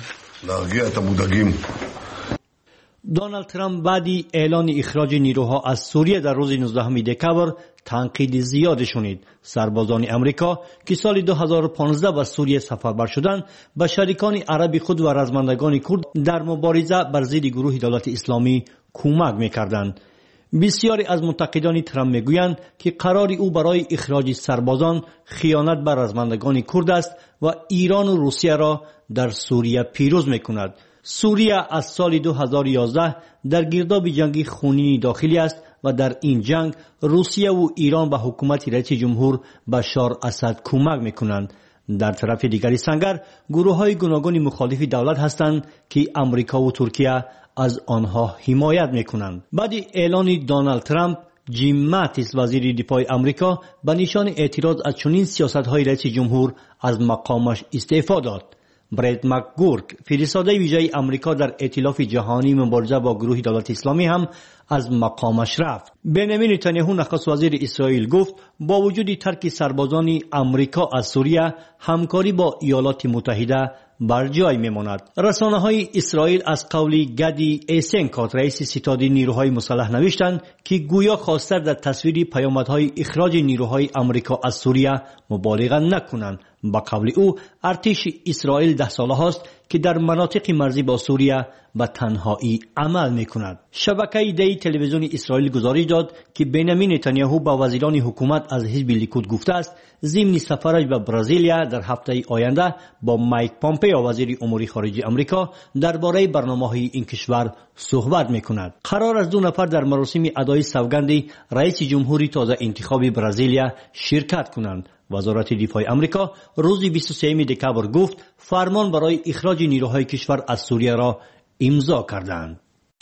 دونالد ترامپ بعدی اعلان اخراج نیروها از سوریه در روز 19 دکامبر تنقید زیاد شنید. سربازان امریکا که سال 2015 به سوریه سفربر شدند به شریکان عربی خود و رزمندگان کرد در مبارزه بر ضد گروه دولت اسلامی کمک می‌کردند. بسیاری از منتقدان ترامپ میگویند که قرار او برای اخراج سربازان خیانت بر رزمندگان کرد است و ایران و روسیه را در سوریه پیروز می‌کند. سوریه از سال 2011 در گرداب جنگی خونین داخلی است و در این جنگ روسیه و ایران به حکومت رئیس جمهور بشار اسد کمک میکنند. در طرف دیگری سنگر گروه‌های گوناگون مخالف دولت هستند که امریکا و ترکیه از آنها حمایت میکنند. بعد اعلان دونالد ترامپ، جیم ماتیس وزیر دفاع امریکا به نشان اعتراض از چنین سیاست‌های رئیس جمهور از مقامش استعفا داد. براد مکگورک فرستاده ویژه امریکا در ائتلاف جهانی مبارزه با گروه دولت اسلامی هم از مقامش رفت. بنیامین نتانیاهو نخست وزیر اسرائیل گفت با وجود ترک سربازان امریکا از سوریه همکاری با ایالات متحده بر جای میماند. رسانه‌های اسرائیل از قول گدی ایسنکات رئیس ستاد نیروهای مسلح نوشتند که گویا خواستار در تصویر پیامدهای اخراج نیروهای امریکا از سوریه مبالغه نکنند. با قول او ارتش اسرائیل 10 ساله است که در مناطق مرزی با سوریه به تنهایی عمل میکند. شبکه دی تلویزیون اسرائیل گزارش داد که بنیامین نتانیاهو با وزیران حکومت از حزب لیکود گفته است ضمن سفرش به برزیلیا در هفته آینده با مایک پامپئو وزیر امور خارجه آمریکا درباره برنامه‌های این کشور صحبت میکند. قرار است 2 نفر در مراسم ادای سوگند رئیس جمهوری تازه انتخاب برزیلیا شرکت کنند. وزارت دفاع آمریکا روز 23 دکامبر گفت فرمان برای اخراج نیروهای کشور از سوریه را امضا کردند.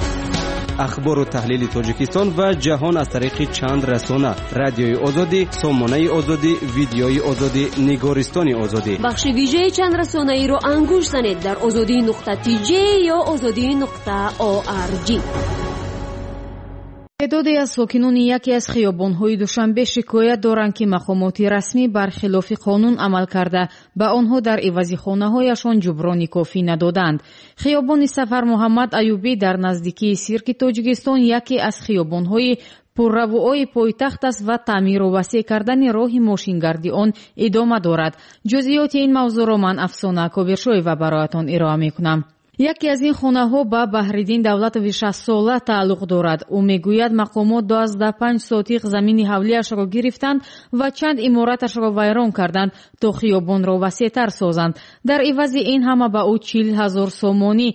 اخبار و تحلیل تاجیکستان و جهان از طریق چند رسانه: رادیوی آزادی، سامانه آزادی، ویدیوی آزادی، نگارستان آزادی. بخش ویژه چند رسانه ای را انگوش زنید در azadi.tj یا azadi.org. تعدادی از ساکنان یکی از خیابان‌های دوشنبه شکایت دارند که مقامات رسمی برخلاف قانون عمل کرده به آنها در عوض خانه‌هایشان جبران کافی ندادند. خیابان سفر محمد ایوبی در نزدیکی سیرک تاجیکستان یکی از خیابان‌های پرروایی پایتخت است و تعمیر و وسیع کردن راه ماشینگردی آن ادامه دارد. جزئیات این موضوع را من افسانه کابرشویوا برایتان ارائه می‌کنم. یکی از این خانه‌ها به بحرالدین دولت و 60 ساله تعلق دارد. او میگوید مقامات 12.5 سوتیق زمین حولی‌اش را گرفتند و چند عمارتش را ویران کردند تا خیابان را وسیع‌تر سازند. در عوض این همه به او 40,000 سومانی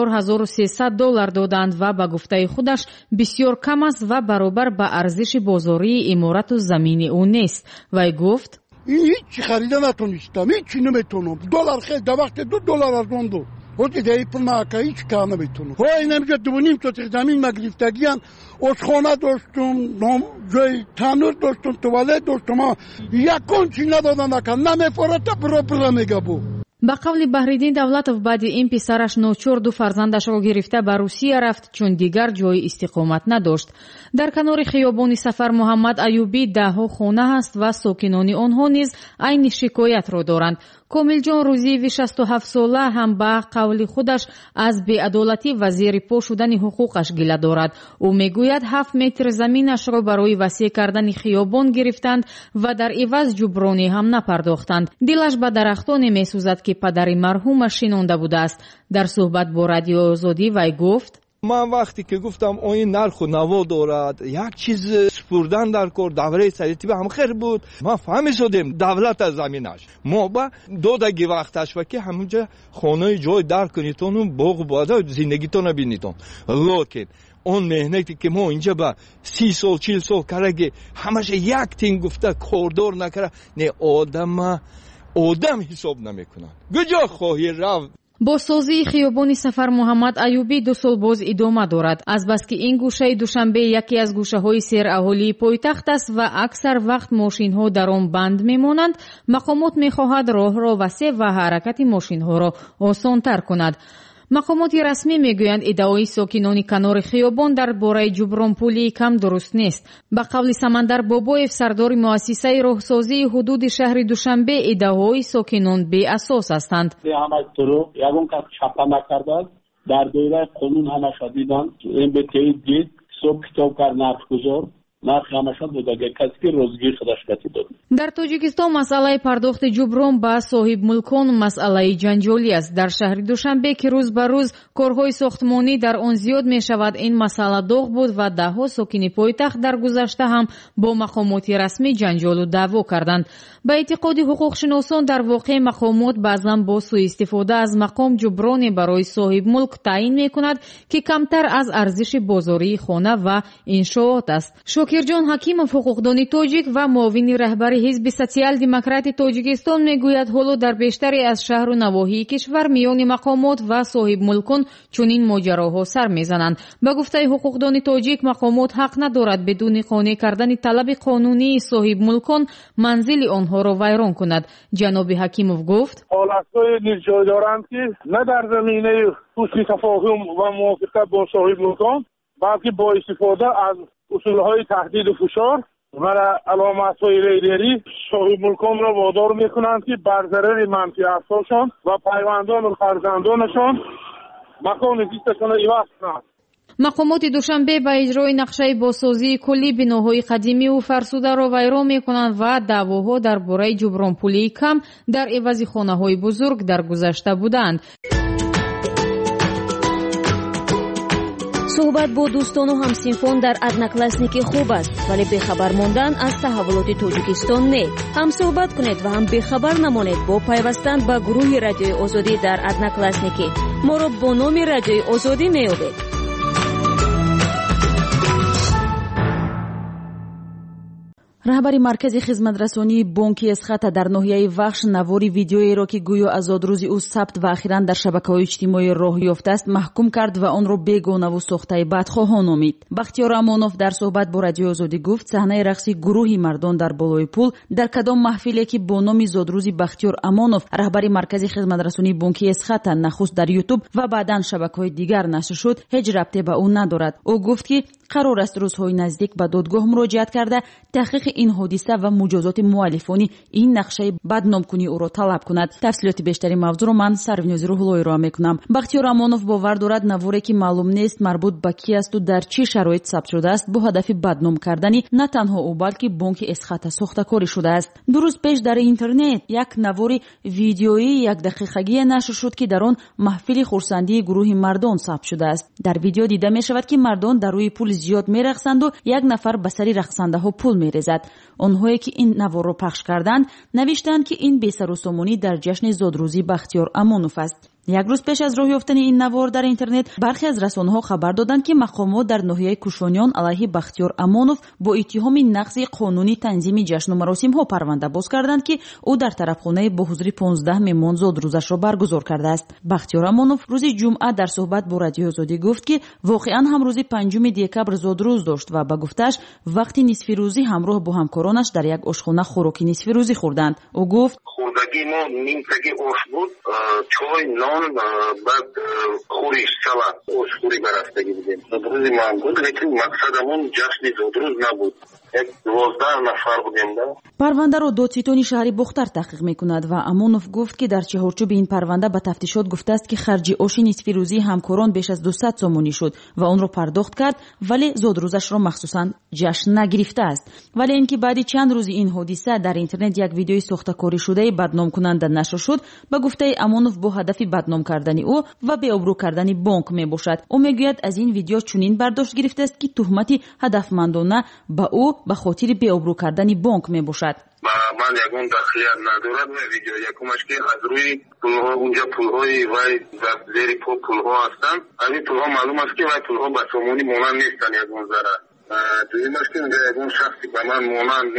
$4,300 دادند و به گفته خودش بسیار کم است و برابر به ارزش بازاری عمارت و زمین او نیست. وی گفت هیچ خریده نتونستم، هیچ نمیتونم. $1 خیلی در وقت $2 از اون دو. خودی دیگه پول ما هیچ کار نمیتونم. های نمیشه 2.5 سوتیق زمین ما گرفتگیان. از خانه داشتم، جای تنور داشتم، توالت داشتم. یکون چی ندادن نکن، نمیفورد برو میگه بو. به قول بحرالدین دولتов بعد این پسرش ناچار 2 فرزندش را گرفته به روسیه رفت چون دیگر جای استقامت نداشت. در کنار خیابان سفر محمد ایوبی 10 خانه است و ساکنان آنها نیز عین شکایت را دارند. کامل جان روزی 67 ساله هم به قول خودش از بی‌عدالتی و زیرپا شدن حقوقش گله دارد. او میگوید 7 متر زمینش را برای وسیع کردن خیابان گرفتند و در عوض جبرانی هم نپرداختند. دلش به درختان میسوزد که پدر مرحومش شنانده بوده است. در صحبت با رادیو آزادی وی گفت من وقتی که گفتم این نرخ و نوا دارد یک چیز سپردن در کار دوره سریعتی به هم خیر بود ما فهمیدیم دولت از زمینش ما با دادگی وقتش و که همونجا خانه جای در کنیتون و باغ بادا زندگیتون بینیتون لیکن اون مهنتی که ما اینجا با 30 سال 40 سال کرده همش یک تین گفته کاردار نکره نه آدم حساب نمیکنن کجا خواهی رفت. با سازی خیابان سفر محمد ایوبی 2 سال باز ادامه دارد. از بس که این گوشه دوشنبه یکی از گوشه‌های سیر اهالی پایتخت است و اکثر وقت ماشین‌ها در آن بند می‌مانند، مقامات می‌خواهد راه را وسیع و حرکت ماشین‌ها را آسان‌تر کند. мақомоти расмӣ мегӯянд иддаои сокинони канори хиёбон дар бораи ҷубронпулии кам дуруст нест. ба қавли Самандар Бобоев, сардори муассисаи роҳсозии ҳудуди шаҳри Душанбе, иддаои сокинон беасос ҳастанд. ҳамаш дурӯғ, ягон кас чапа накардааст. дар доираи қонун ҳамаша диданд, МБТИ дид, ҳисоб китоб кард, нархгузор нархи ҳамаша додаги касе ки розигии худаш гати дод. дар Тоҷикистон масъалаи пардохти ҷуброн ба соҳибмулкон масъалаи ҷанҷолӣ аст. дар шаҳри Душанбе ки рӯз ба рӯз корҳои сохтмонӣ дар он зиёд мешавад, ин масъала доғ буд ва даҳҳо сокини пойтахт дар гузашта ҳам бо мақомоти расмӣ ҷанҷолу даъво карданд. ба эътиқоди ҳуқуқшиносон, дар воқеъ мақомот баъзан бо сӯистифода аз мақом ҷуброне барои соҳибмулк таъин мекунад, ки камтар аз арзиши бозории хона ва иншоот аст. Шокирҷон Ҳакимов, ҳуқуқдони тоҷик ва муовини раҳбари ҳизби социал-демократи Тоҷикистон, мегӯяд ҳоло дар бештаре аз шаҳру навоҳии кишвар миёни мақомот ва соҳибмулкон чунин моҷароҳо сар мезананд. ба гуфтаи ҳуқуқдони тоҷик, мақомот ҳақ надорад бедуни қонеъ кардани талаби қонунии соҳибмулкон манзили онҳоро вайрон кунад. ҷаноби Ҳакимов гуфт: ҳолатҳое низ ҷой доранд, ки на дар заминаи ҳусни тафоҳум ва мувофиқат бо соҳибмулкон, балки бо истифода аз усулҳои таҳдиду фушор ва аломатҳои лейдерӣ соҳибмулконро водор мекунанд, ки бар зарари манфиатҳошон ва пайвандону фарзандонашон макони зисташонро иваз кунанд. мақомоти Душанбе ба иҷрои нақшаи бозсозии куллӣ биноҳои қадимиву фарсударо вайрон мекунанд ва даъвоҳо дар бораи ҷубронпулии кам дар эвази хонаҳои бузург дар гузашта буданд. суҳбат бо дӯстону ҳамсинфон дар одноклассники хуб аст, вале бехабар мондан аз таҳввулоти Тоҷикистон не. ҳам суҳбат кунед ва ҳам бехабар намонед бо пайвастан ба гурӯҳи Радиои Озодӣ дар одноклассники. моро бо номи Радиои Озодӣ меёбед. раҳбари маркази хизматрасонии бонки Эсхата дар ноҳияи Вахш навори видеоеро ки гӯё аз одрӯзи ӯ сабт ва ахиран дар шабакаҳои иҷтимоӣ роҳ ёфтааст маҳкум кард ва онро бегонаву сохтаи бадхоҳон номид. Бахтиёр Амонов дар суҳбат бо Радиои Озодӣ гуфт, саҳнаи рақси гурӯҳи мардон дар болои пул дар кадом маҳфиле ки бо номи зодрӯзи Бахтиёр Амонов, раҳбари маркази хизматрасонии бонки Эсхата, нахуст дар YouTube ва баъдан шабакаҳои дигар нашр шуд, ҳеҷ рабте ба ӯ надорад. ӯ гуфт, ки қарор аст рӯзҳои наздик ба додгоҳ муроҷиат карда таҳқиқи ин ҳодиса ва муҷозоти муаллифони ин нақшаи бадномкунии ӯро талаб кунад. тафсилоти бештари мавзӯъро ман Сарвинёзи Рӯҳуллоҳӣ роа мекунам. Бахтиёр Амонов бовар дорад наворе ки маълум нест марбут ба ки асту дар чӣ шароит сабт шудааст, бо ҳадафи бадном кардани на танҳо ӯ, балки бонки Эсхата сохтакорӣ шудааст. ду рӯз пеш дар интернет як навори видеоии якдақиқагие нашр шуд, ки дар он маҳфили хурсандии гурӯҳи мардон сабт шудааст. дар видео дида мешавад, ки мардон дар рӯи пул зиёд мерақсанду як нафар ба сари рақсандаҳо пул мерезад. онҳое ки ин наворро пахш карданд навиштанд, ки ин бесарусомонӣ дар ҷашни зодрӯзи Бахтиёр Амонов аст. як рӯз пеш аз роҳ ёфтани ин навор дар интернет бархе аз расонаҳо хабар доданд, ки мақомот дар ноҳияи Кушониён алайҳи Бахтиёр Амонов бо иттиҳоми нақзи қонунӣ танзими ҷашну маросимҳо парванда боз карданд, ки ӯ дар тарабхонае бо ҳузури 15 меҳмон зодрӯзашро баргузор кардааст. Бахтиёр Амонов рӯзи ҷумъа дар суҳбат бо Радиои Озодӣ гуфт, ки воқеан ҳам рӯзи 5 декабр зодрӯз дошт ва ба гуфтааш вақти нисфирӯзӣ ҳамроҳ бо ҳамкоронаш дар як ошхона хӯроки нисфирӯзӣ хӯрданд. ӯ гуфт: хӯрдаги мо нимтаги ош буд, чой, нон, баъд хӯриш салат, ошхӯрӣ барастагӣ будем. зодрӯзи ман буд, лекин мақсадамон ҷашни зодрӯз набуд. 12 нафар будем. парвандаро додситони шаҳри Бухтар таҳқиқ мекунад ва Амонов гуфт, ки дар чаҳорчӯби ин парванда ба тафтишот гуфтааст, ки харҷи оши нисфирӯзии ҳамкорон беш аз 200 сомонӣ шуд ва онро пардохт кард, вале зодрӯзашро махсусан ҷашн нагирифтааст. вале ин ки баъди чанд рӯзи ин ҳодиса дар интернет як видеои сохтакоришудаи бадномкунанда нашр шуд, ба гуфтаи Амонов бо ҳадафи бадном кардани ӯ ва беобрӯ кардани бонк мебошад. ӯ мегӯяд аз ин видео чунин бардошт гирифтааст, ки туҳмати ҳадафмандона ба ӯ ба хотири беобрӯ кардани бонк мебошад. ман ягон дахлият надорад ва видео якумаш ки аз рӯи пулҳо унҷа пулҳои вай дар зери по пулҳо ҳастанд. аз ин пулҳо маълум аст, ки вай пулҳо ба сомонӣ монанд нестанд ягон зара. дуюмаш ки унҷа ягон шахси ба ман монанд нест.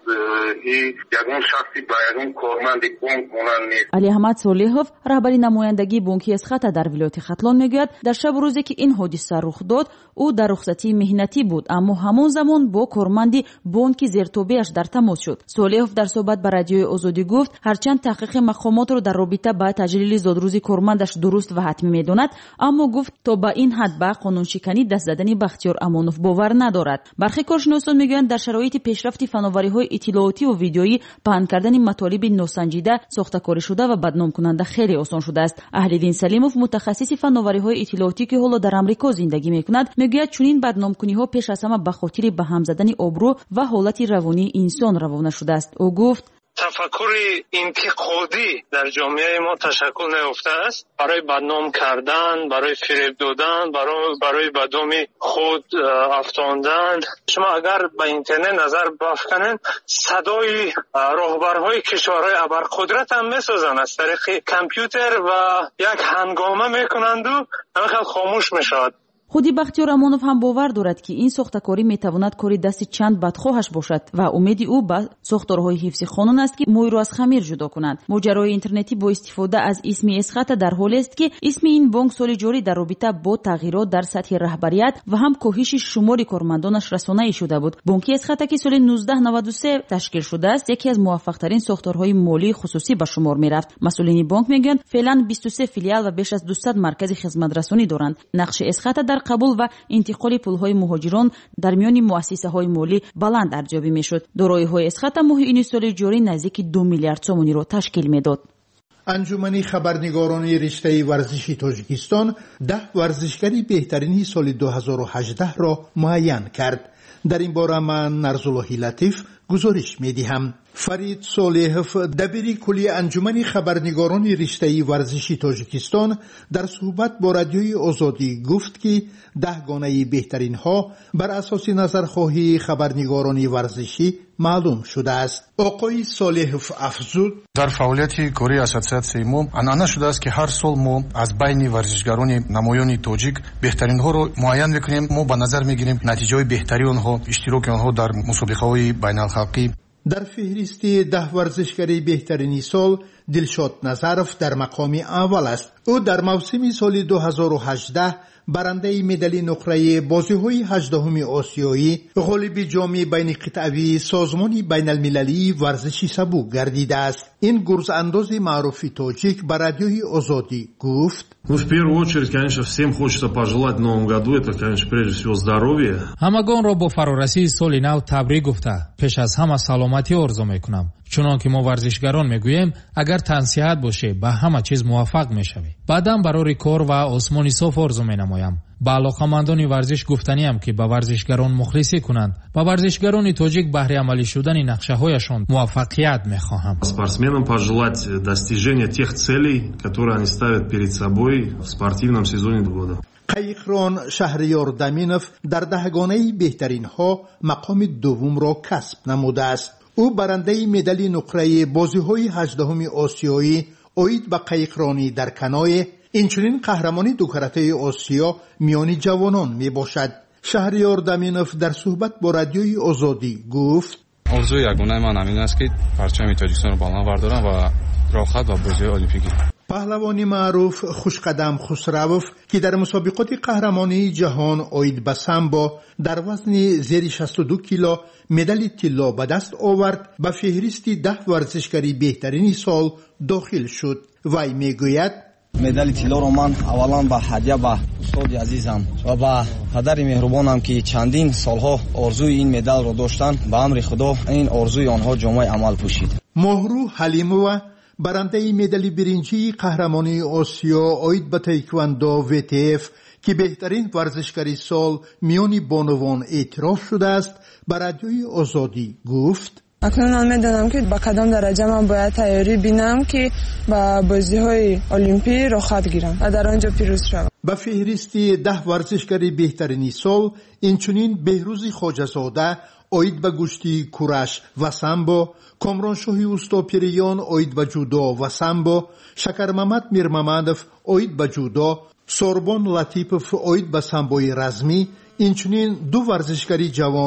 ягон шахси ба ягон корманди бонк монанд нест. алиаҳмад солеҳов раҳбари намояндагии бонки эсхата дар вилояти хатлон мегӯяд, дар шабу рӯзе ки ин ҳодиса рух дод, ӯ дар рухсатии меҳнатӣ буд, аммо ҳамон замон бо корманди бонки зертобеаш дар тамос шуд. солеҳов дар суҳбат ба радиои озодӣ гуфт, ҳарчанд таҳқиқи мақомотро дар робита ба таҷлили зодрӯзи кормандаш дуруст ва ҳатмӣ медонад, аммо гуфт то ба ин ҳад ба қонуншиканӣ даст задани Бахтиёр Амонов бовар надорад. бархе коршиносон мегӯянд, дар шароити пешрафти фановариҳои иттилоотӣ ва видеоӣ паҳн кардани матолиби носанҷида, сохтакоришуда ва бадномкунанда хеле осон шудааст. Аҳлиддин Салимов, мутахассиси фановариҳои иттилоотӣ ки ҳоло дар Амрико зиндагӣ мекунад, мегӯяд, чунин бадномкуниҳо пеш аз ҳама ба хотири ба ҳам задани обрӯ ва ҳолати равонии инсон равона шудааст. ӯ гуфт: тафаккури интиқодӣ дар ҷомеаи мо ташаккул наёфтааст барои бадном кардан, барои фиреб додан, барои ба доми худ афтондан. шумо агар ба интернет назар бафканед, садои роҳбарҳои кишварҳои абарқудрат ҳам месозанд аз тариқи компютер ва як ҳангома мекунанду ҳамихел хомӯш мешавад. худи Бахтиёр Амонов ҳам бовар дорад, ки ин сохтакорӣ метавонад кори дасти чанд бадхоҳаш бошад ва умеди ӯ ба сохторҳои ҳифзи қонун аст, ки мойро аз хамир ҷудо кунанд. моҷарои интернетӣ бо истифода аз исми эсхата дар ҳоле аст, ки исми ин бонк соли ҷорӣ дар робита бо тағйирот дар сатҳи раҳбарият ва ҳам коҳиши шумори кормандонаш расонаӣ шуда буд. бонки эсхата, ки соли 1993 ташкил шудааст, яке аз муваффақтарин сохторҳои молии хусусӣ ба шумор мерафт. масъулини бонк мегӯянд, феълан 23 филиал ва беш аз 200 маркази хизматрасонӣ доранд. нақши эсхата дар қабул ва интиқоли пулҳои муҳоҷирон дар миёни муассисаҳои молӣ баланд арзёбӣ мешуд. дороиҳои эсхата моҳи ини соли ҷорӣ наздики 2 миллиард сомониро ташкил медод. анҷумани хабарнигорони риштаи варзиши тоҷикистон 10 варзишгари беҳтарини соли 2018-ро муайян кард. дар ин бора ман Нарзуллоҳи Латиф гузориш медиҳам. фарид солеҳов, дабири кулли анҷумани хабарнигорони риштаи варзиши тоҷикистон, дар суҳбат бо радиои озодӣ гуфт, ки 10 гонаи беҳтаринҳо бар асоси назархоҳии хабарнигорони варзишӣ маълум шудааст. оқои солеҳов афзуд: дар фаъолияти кории ассотсиатсияи мо анъана шудааст, ки ҳар сол мо аз байни варзишгарони намоёни тоҷик беҳтаринҳоро муайян мекунем. мо ба назар мегирем натиҷаҳои беҳтари онҳо, иштироки онҳо дар мусобиқаҳои байналхалқӣ. дар фиҳристи 10 варзишгари беҳтарини сол Дилшод Назаров дар мақоми аввал аст. ӯ дар мавсими соли 2018 барандаи медали нуқраи бозиҳои 18-уми осиёӣ, ғолиби ҷоми байниқитъавии созмони байналмилалии варзиши сабук гардидааст. ин гурзандози маъруфи тоҷик ба радиои озодӣ гуфт: в первую очередь, конечно, всем хочется пожелать в новом году, это, конечно, прежде всего здоровье. ҳамагонро бо фарорасии соли нав табрик гуфта, пеш аз ҳама саломатӣ орзу мекунам. чунон ки мо варзишгарон мегӯем, агар тансиҳат боше, ба ҳама чиз муваффақ мешавӣ. баъдан барори кор ва осмони соф орзу менамоям. ба алоқамандони варзиш гуфтаниам, ки ба варзишгарон мухлисӣ кунанд. ба варзишгарони тоҷик баҳриамалӣ шудани нақшаҳояшон муваффақият мехоҳам. Спортсменам пожелать достижения тех целей, которые они ставят перед собой в спортивном сезоне года. қайиқрон Шаҳриёр Даминов дар 10 гонаи беҳтаринҳо мақоми дуввумро касб намудааст. ӯ барандаи медали нуқраи бозиҳои 18-уми осиёӣ оид ба қайиқронӣ дар каноэ, инчунин қаҳрамони ду каратаи осиё миёни ҷавонон мебошад. Шаҳриёр Даминов дар суҳбат бо радиои озодӣ гуфт: орзуи ягонаи ман ҳамин аст, ки парчами Тоҷикистонро баланд вардорам ва рохат ва бозиҳои олимпикӣ. паҳлавони маъруф Хушқадам Хусравов, ки дар мусобиқоти қаҳрамонии ҷаҳон оид ба самбо дар вазни зери 62 кило медали тилло ба даст овард, ба фиҳристи 10 варзишгари беҳтарини сол дохил шуд. вай мегӯяд: медали тиллоро ман аввалан ба ҳадя ба устоди азизам ва ба падари меҳрубонам, ки чандин солҳо орзуи ин медалро доштанд, ба амри худо ин орзуи онҳо ҷомаи амал пӯшид. моҳрӯ Ҳалимова, барандаи медали биринҷии қаҳрамонии осиё оид ба тайквандо ВТФ, ки беҳтарин варзишгари сол миёни бонувон эътироф шудааст, ба радиои озодӣ гуфт: акнун ман медонам, ки ба кадом дараҷа ман бояд тайёрӣ бинам, ки ба бозиҳои олимпӣ рохат гирам ва дар он ҷо пирӯз шавам. ба фиҳристи 10 варзишгари беҳтарини сол инчунин Беҳрӯзи Хоҷазода оид ба гӯшти кураш ва самбо, Комроншоҳи Устопириён оид ба ҷудо ва самбо, Шакармамад Мирмамадов оид ба ҷудо, Сорбон Латипов оид ба самбои размӣ, инчунин 2 варзишгари ҷавон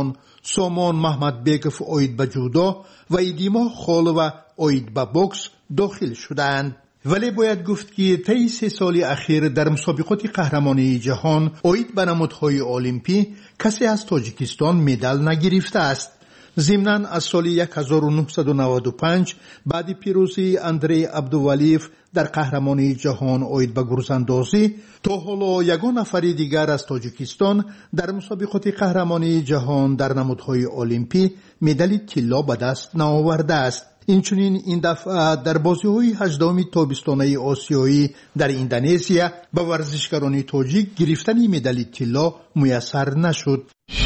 سامان محمد بیگف اوید به جودو و ایدیما خال و اوید به بوکس داخل شدند. ولی باید گفت که طی 3 سال اخیر در مسابقات قهرمانی جهان اوید به نمودهای المپی کسی از تاجیکستان مدال نگرفته است. ضمناً از سال 1995 بعد پیروزی اندری عبدولیف در قهرمانی جهان اوید به گرزاندازی تا حالا یگان نفر دیگر از تاجیکستان در مسابقات قهرمانی جهان در نمودهای المپی مدال طلا به دست نآورده است. اینچنین این دفعه در بازی‌های 18 تابستانه آسیایی در اندونزیا به ورزشکاران تاجیک گرفتن مدال طلا میسر نشد.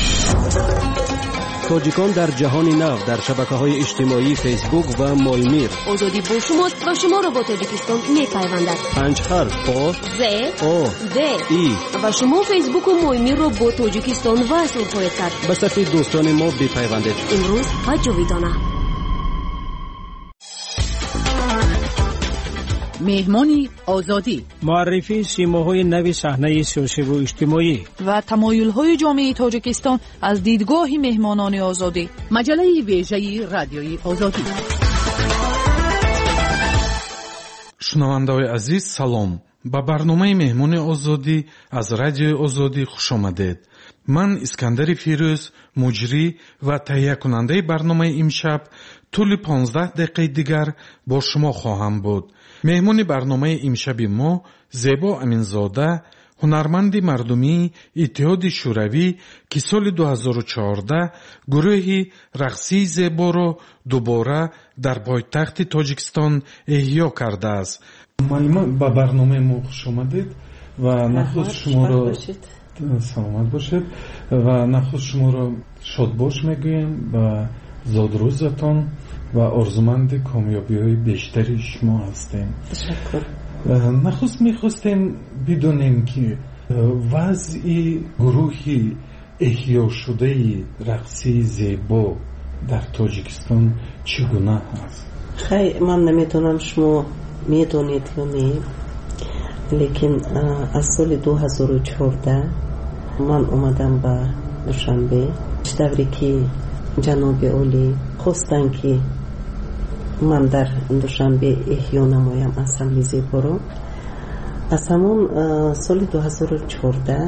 تاجیکان در جهان نو در شبکه‌های اجتماعی فیسبوک و مایمیر. آزادی با شماست و شما را با تاجیکستان می‌پیوندد. 5 حرف آ ز او د ای و شما فیسبوک و مایمیر را با تاجیکستان وصل خواهید کرد. به صفحه دوستان ما بپیوندید. امروز و جاویدانه. مهمانی آزادی، معرفی سیماهای نوی صحنه سیاسی و اجتماعی و تمایل‌های جامعه تاجیکستان از دیدگاه مهمانان آزادی. مجله ویژه رادیوی آزادی. шунавандаҳои азиз салом. ба барномаи меҳмони озодӣ аз радиои озодӣ хушомадед. ман искандари фирӯз муҷрӣ ва таҳиякунандаи барномаи имшаб тӯли 15 дақиқаи дигар бо шумо хоҳам буд. меҳмони барномаи имшаби мо зебо аминзода, ҳунарманди мардумии иттиҳоди шӯравӣ ки соли 2014 гурӯҳи рақсии зеборо дубора дар пойтахти тоҷикистон эҳё кардааст. маълума ба барномаи мо хуш омадед ва нахуст шуморо саломат бошед ва нахуст шуморо шодбош мегӯем ба зодрӯзатон ва орзуманди комёбиҳои бештари шумо ҳастем. нахуст мехостем бидонем ки вазъи гурӯҳи эҳёшудаи рақсии зебо дар тоҷикистон чӣ гуна ҳаст? хай ман наметавонам шумо медонед ё не, лекин аз соли 2014 ман омадам ба душанбе давре ки ҷаноби олӣ хостанд ки ман дар душанбе эҳё намоям ансамбли зеборо. аз ҳамон соли 2014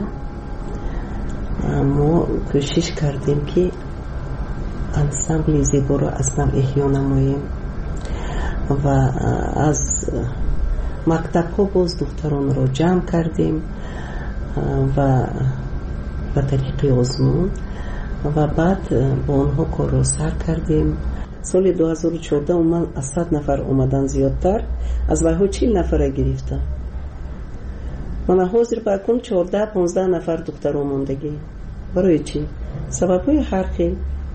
мо кӯшиш кардем ки ансамбли зеборо аз нав эҳё намоем ва аз мактабҳо боз духтаронро ҷамъ кардем ва ба тариқи озмун ва баъд бо онҳо корро сар кардем. соли 2014 умуман аз 100 нафар омадан зиёдтар, аз вайҳо 40 нафара гирифта. мана ҳозир ба акун 14-15 нафар духтаро мондагӣ. барои чӣ? сабабҳои ҳар хел.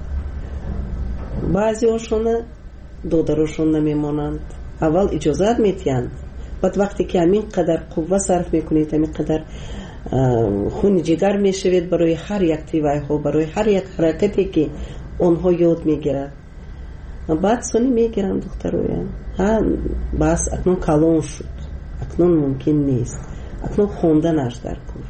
баъзеҳошона додарошон намемонанд, аввал иҷозат метиҳанд, баъд вақте ки ҳамин қадар қувва сарф мекунед, ҳамин қадар хуни ҷигар мешавед барои ҳар як тивайҳо, барои ҳар як ҳаракате ки онҳо ёд мегиранд, баъд сони мегиранд духтароям. бас акнун калон шуд, акнун мумкин нест, акнун хонданаш дар кор.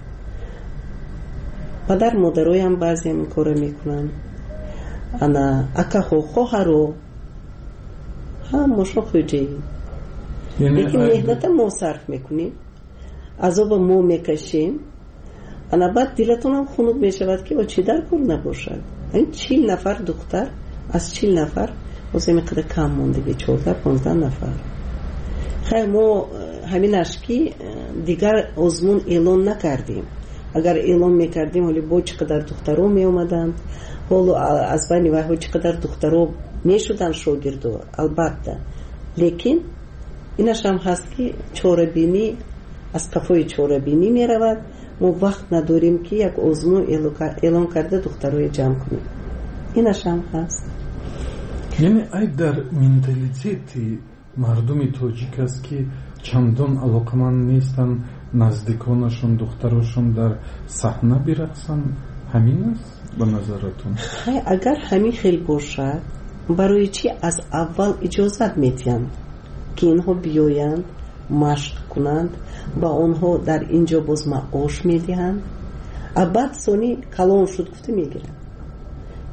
падар модароям баъзеам ин кора мекунанд. ана акаҳо хоҳаро мошон хуҷаи лекин меҳната мо сарф мекунем, азоба мо мекашем, ана баъд дилатонам хунук мешавад ки чӣ дар кор набошад. ин 40 нафар духтар аз 40 нафар боз меқадар кам мондагӣ, 14-15 нафар. хай мо ҳаминаш ки дигар озмун эълон накардем. агар эълон мекардем ҳоли бо чӣ қадар духтаро меомаданд, ҳоло аз байни вайҳо чӣ қадар духтаро мешуданд шогирдо, албатта. лекин инаш ҳам ҳаст ки чорабинӣ аз қафои чорабинӣ меравад. мо вақт надорем ки як озмун эълон карда духтарои ҷамъ кунем. инаш ҳам ҳаст. яъне ай дар менталитети мардуми тоҷик аст ки чандон алоқаманд нестанд наздиконашон духтарошон дар саҳна бирақсанд. ҳамин аст ба назаратон? хай агар ҳамин хел бошад, барои чӣ аз аввал иҷозат метиҳанд ки инҳо биёянд машқ кунанд, ба онҳо дар инҷо боз маош медиҳанд, баъд сони калон шуд гуфта мегиранд.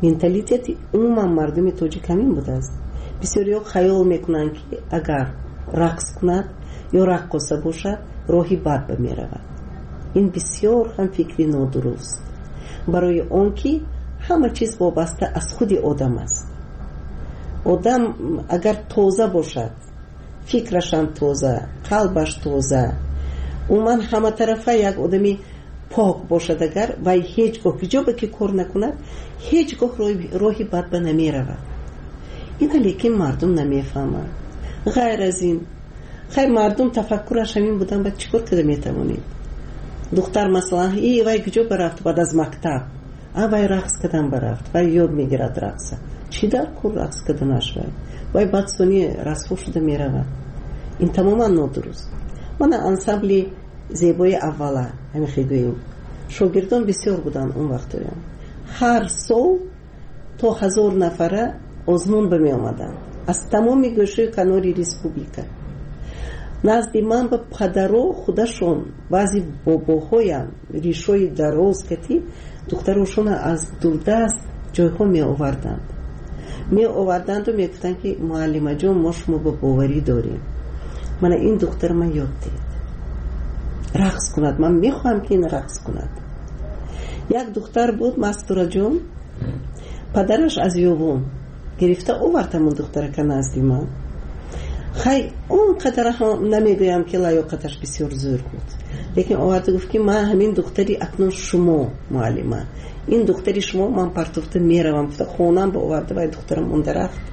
менталитети умуман мардуми тоҷик ҳамин будааст. бисёриҳо хаёл мекунанд ки агар рақс кунад ё раққоса бошад роҳи бад ба меравад. ин бисёр ҳам фикри нодуруст, барои он ки ҳама чиз вобаста аз худи одам аст. одам агар тоза бошад, фикрашам тоза, қалбаш тоза, умуман ҳаматарафа як одами пок бошад, агар вай ҳеҷ гоҳ ҳиҷобе ки кор накунад, ҳеҷ гоҳ роҳи бад ба намеравад. ина лекин мардум намефаҳмад. ғайр аз ин хай мардум тафаккураш ҳамин будан, баъд чӣ кор када метавонед? духтар масалан вай куҷо барафт баъд аз мактаб? вай рақс кадан барафт, вай ёд мегирад рақса. чӣ дар кор рақс каданаш? вай баъд сони расво шуда меравад. ин тамоман нодуруст. мана ансамбли зебои аввала ҳамихе гӯем, шогирдон бисёр буданд он вақтоям. ҳар сол то 1000 нафара озмун ба меомаданд аз тамоми гӯшаи канори республика. назди ман ба падаро худашон баъзи бобоҳоям ришои дароз кати духтарошона аз дурдаст ҷойҳо меоварданду мегуфтанд ки муаллимаҷон мо шумо ба боварӣ дорем. мана ин духтар ман ёд дид рақс кунад, ман мехоҳам ки ин рақс кунад. як духтар буд Мастураҷон, падараш аз ёвон гирифта овардамон духтарака назди ман. хай он қадар намегӯям ки лаёқаташ бисёр зӯр буд, лекин оварда гуфт ки ман ҳамин духтари акнун шумо муаллима, ин духтари шумо, ман партофта меравам. гуфта хонам ба оварда вай духтарам монда рафт.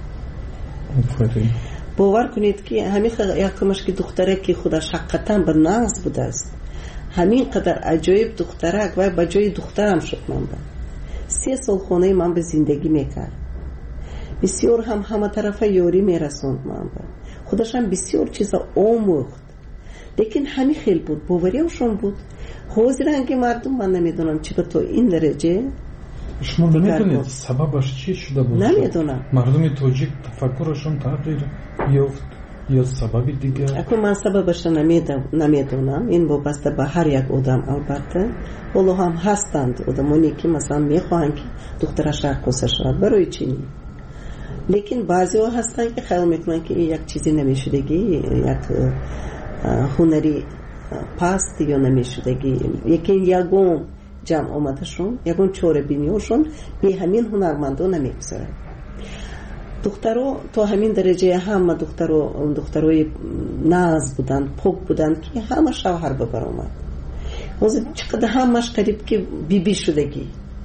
бовар кунед ки ҳамин якумаш ки духтаре ки худаш ҳақиқатан ба нағз будааст, ҳамин қадар аҷоиб духтарак вай ба ҷои духтарам шуд. ман ба 3 сол хонаи ман ба зиндагӣ мекард. бисёр ҳам ҳаматарафа ёрӣ мерасонд. ман ба худашам бисёр чиза омӯхт, лекин ҳамин хел буд, бовариашон буд. ҳозиранги мардум ман намедонам чиро то ин дараҷа. шумо намедонед сабабаш чӣ шуда бошад? намедонам. мардуми тоҷик тафаккурашон тағйир ёфт ё сабаби дигар? акун ман сабабаша намедонам. ин вобаста ба ҳар як одам. албатта ҳоло ҳам ҳастанд одамоне ки масалан мехоҳанд ки духтараш раққоса шавад, барои чӣ? лекин баъзеҳо ҳастанд ки хаёл мекунанд ки як чизи намешудагӣ, як ҳунари паст ё намешудагӣ, лекин ягон ҷамъ омадашон, ягон чорабиниёшон бе ҳамин ҳунармандо намегузарад. духтаро то ҳамин дараҷаи ҳама духтарои нағз буданд, пок буданд ки ҳама шавҳар ба баромад. ҳозир чиқадар ҳамаш қариб ки биби шудагӣ.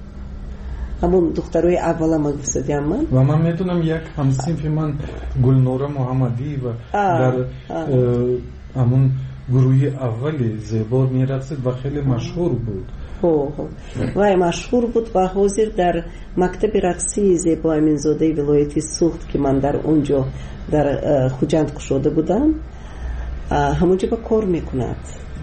ҳамон духтарои аввала ма гуфтадиам ман. ва ман медонам як ҳамсинфи ман Гулнора Муҳаммадиева дар ҳамон гурӯҳи аввали зебо мерақсид ва хеле машҳур буд. вай машҳур буд ва ҳозир дар мактаби рақсии Зебо Аминзодаи вилояти Суғд ки ман дар онҷо дар Хуҷанд кушода будам, ҳамонҷо ба кор мекунад.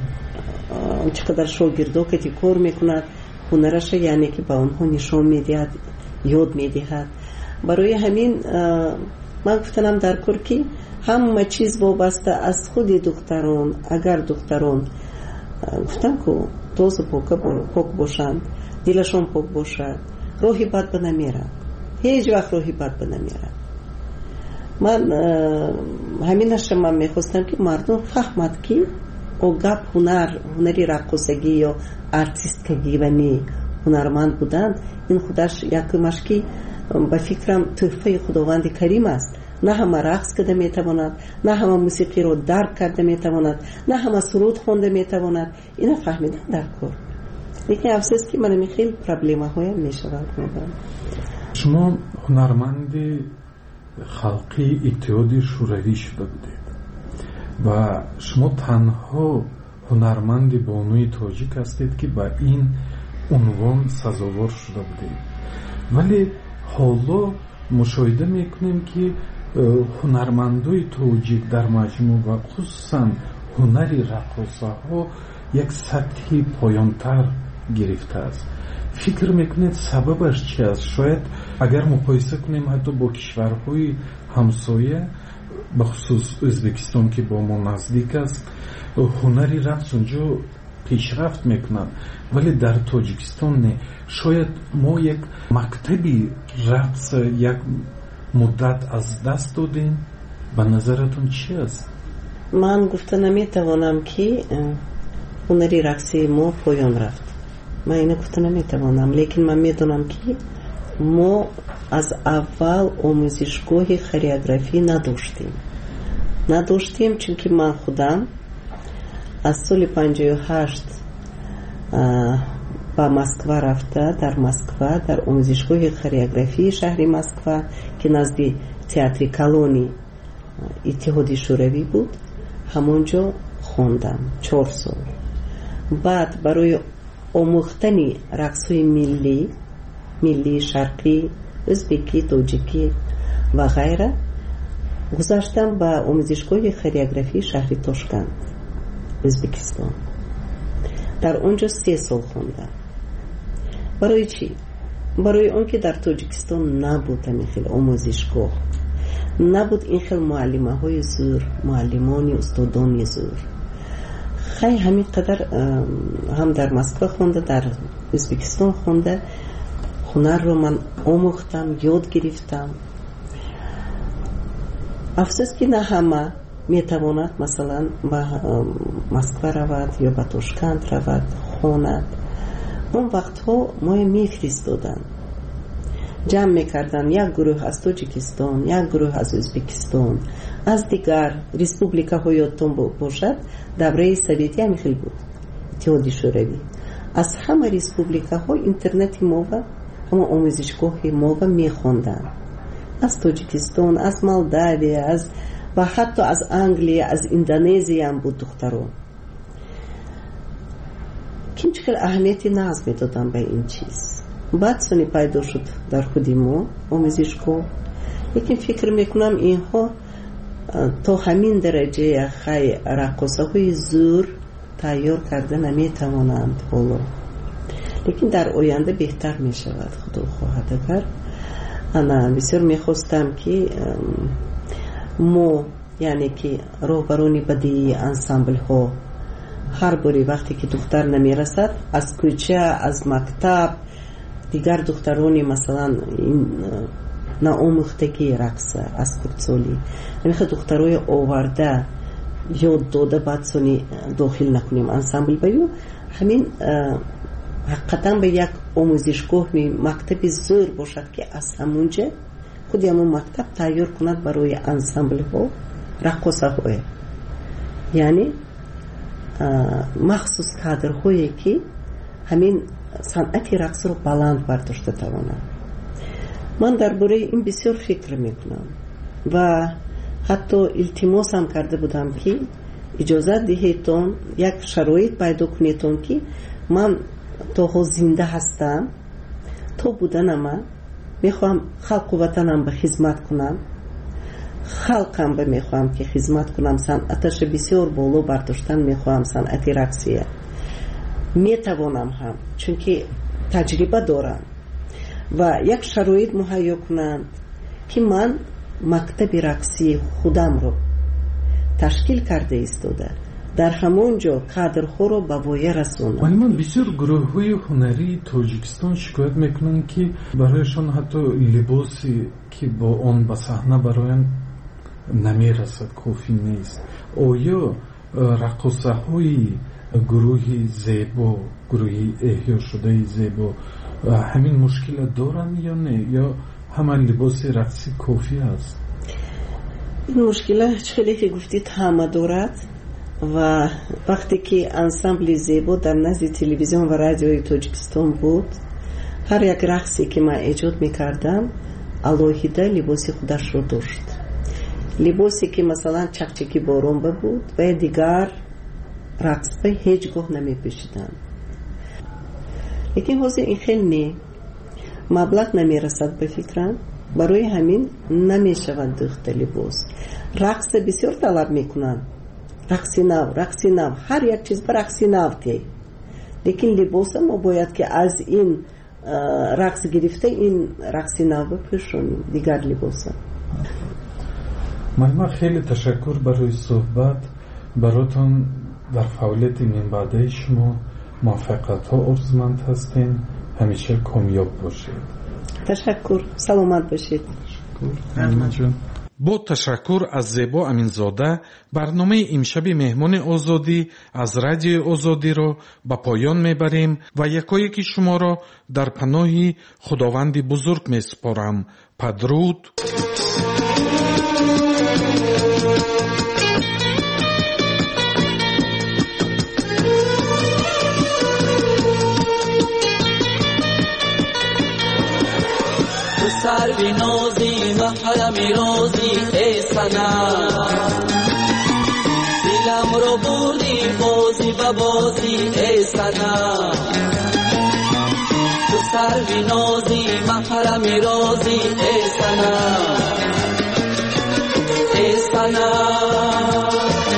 чӣ қадар шогирдо кати кор мекунад, ҳунараша яъне ки ба онҳо нишон медиҳад, ёд медиҳад. барои ҳамин ман гуфтанам дар кор ки ҳама чиз вобаста аз худи духтарон. агар духтарон гуфтам ку тоза пок бошанд, дилашон пок бошад, роҳи бад ба намерад, ҳеҷ вақт роҳи бад ба намерад. ман ҳаминаша ман мехостам ки мардум фаҳмад ки гап ҳунари раққосагӣ ё артисткагӣ ва не ҳунарманд буданд, ин худаш якумаш ки ба фикрам тӯҳфаи худованди карим аст. на ҳама рақс карда метавонад, на ҳама мусиқиро дарк карда метавонад, на ҳама суруд хонда метавонад. ина фаҳмидан дар кор. лекин афсӯс ки манами хеле проблемаҳоям мешавад. шумо ҳунарманди халқи иттиҳоди шӯравӣ шуда будед ва шумо танҳо ҳунарманди бонуи тоҷик ҳастед ки ба ин унвон сазовор шуда будед. вале ҳоло мушоҳида мекунем ки ҳунармандои тоҷик дар маҷмӯъ ва хусусан ҳунари раққосаҳо як сатҳи поёнтар гирифтааст. фикр мекунед сабабаш чӣ аст? шояд агар муқоиса кунем ҳатто бо кишварҳои ҳамсоя, бахусус Ӯзбекистон ки бо мо наздик аст, ҳунари рақс онҷо пешрафт мекунад. ولی در تاجیکستان نه. شاید ما یک مکتبی رقص یک مدت از دست دادیم. به نظرتون چی است؟ من گفته نمیتوانم که هنری رقصی ما پایان رفت. من اینو گفته نمیتوانم، لیکن من میدونم که ما از اول آموزشگاه خореوگرافی نداشتیم چون که من خودم از سال 58 با مسکو رفته، در مسکو در آموزشگاه خореوگرافی شهر مسکو که نزدیک تئاتر کلونی اتحادیه شوروی بود، همونجا خوندم 4 سال. بعد برای آموختن رقص‌های ملی شرقی، ازبکی، تاجیکی و غیره گذاشتم به آموزشگاه خореوگرافی شهر تاشکند ازبکستان. در اونجا 3 سال خوندم. برای چی؟ برای اون که در تاجیکستان نبود این خیلی آموزشگاه، نبود این خیلی معلمه های زور، معلمانی استادانی زور. خیلی همین قدر هم در مسکو خونده، در ازبکستان خونده، هنر رو من آموختم، یاد گرفتم. افسوس که نه همه میتواند مثلا به مسکو رود یا به تاشکند رود خواند. اون وقتها ما میفرستادن، جمع میکردن، یک گروه از تاجیکستان، یک گروه از ازبکستان، از دیگر ریسپوبلیکا ها یادتون باشد دوره سوویتی هم خیلی بود، اتحادیه شوروی. از همه ریسپوبلیکا ها اینترنت ما و همه آموزشگاه ما و میخوندن، از تاجیکستان، از مالداوی، و حتی از انگلیه، از اندونزی هم بود دختران. که خیلی اهمیتی ناز میدادن به این چیز. بعد سونی پیدا شد در خودی ما آموزشگاه. لیکن فکر میکنم اینها تا همین درجه خیلی رقاصه های زور تیار کرده نمیتوانند حالا. لیکن در آینده بهتر میشود خدا خواهد اگر. انا بسیار میخواستم که ما یعنی که راهبران بدیعی انسامبل ها هر باری وقتی که دختر نمیرسد از کوچه، از مکتب، دیگر دخترانی مثلا این ناآموختگی رقص از خردسالی نمیخواد دخترای آورده یاد داده بعد سونی داخل نکنیم انسامبل بیو. همین حقیقتا به یک آموزشگاه مکتب زور باشد که از همونجا خودی همون مکتب تیار کند برای انسامبل ها رقصه های، یعنی مخصوص کادر هایی که همین صنعت رقص رو بلند برداشته توانند. من درباره این بسیار فکر میکنم و حتی التماس هم کرده بودم که اجازه دهیتون یک شرایط پیدا کنیتون که من تا زنده هستم، تا بودنم میخوام خلق و وطنم به خدمت کنم، خلقم به میخوام که خدمت کنم، صنعتش بسیار بالا برداشتن میخوام، صنعت رقصیه میتوانم هم چون که تجربه دارم و یک شرایط مهیا کنند که من مکتب رقصی خودم رو تشکیل کرده ایستاده در همونجا کادرها رو به وایه رسونم. ولی من بسیار گروه های هنری تاجیکستان شکایت میکنن که برایشان حتی لباسی که با آن به صحنه براین نمیرسد، کافی نیست. آیا رقصه های گروه زیبا، گروه احیا شده زیبا همین مشکل دارن یا نه، یا همه لباس رقصی کافی است؟ این مشکل خیلی که گفتید همه دارد و وقتی که انسامبل زیبا در نزد تلویزیون و رادیوی تاجیکستان بود، هر یک رقصی که من ایجاد میکردم علاهیده لباسی خودش رو داشت. لباسی که مثلا چکچکی بارون بود و دیگر رقص به هیچگاه نمی پوشیدن. لیکن حاضر این خیلی مبلغ نمی رسد به فکرم، برای همین نمی شود دخت لباس. رقص بسیار طلب می کنن، رقصی نو، هر یک چیز بر رقصی نو تی. لیکن لباس ما باید که از این رقص گرفته این رقصی نو بپوشونیم دیگر لباس. من خیلی تشکر برای صحبت براتون. در فعالیت من بعده شما موفقیت ها ارزمند هستین. همیشه کامیاب باشید. تشکر. سلامت باشید. با تشکر از زیبا امینزاده برنامه امشب مهمان آزادی از رادیو آزادی را به پایان میبریم و یکایک شما را در پناه خداوند بزرگ میسپارم. بدرود. سر نازی و حرم رازی ای سنم، دلم رو بردی بازی و بازی ای سنم. تو سر نازی و حرم رازی ای سنم، ای سنم.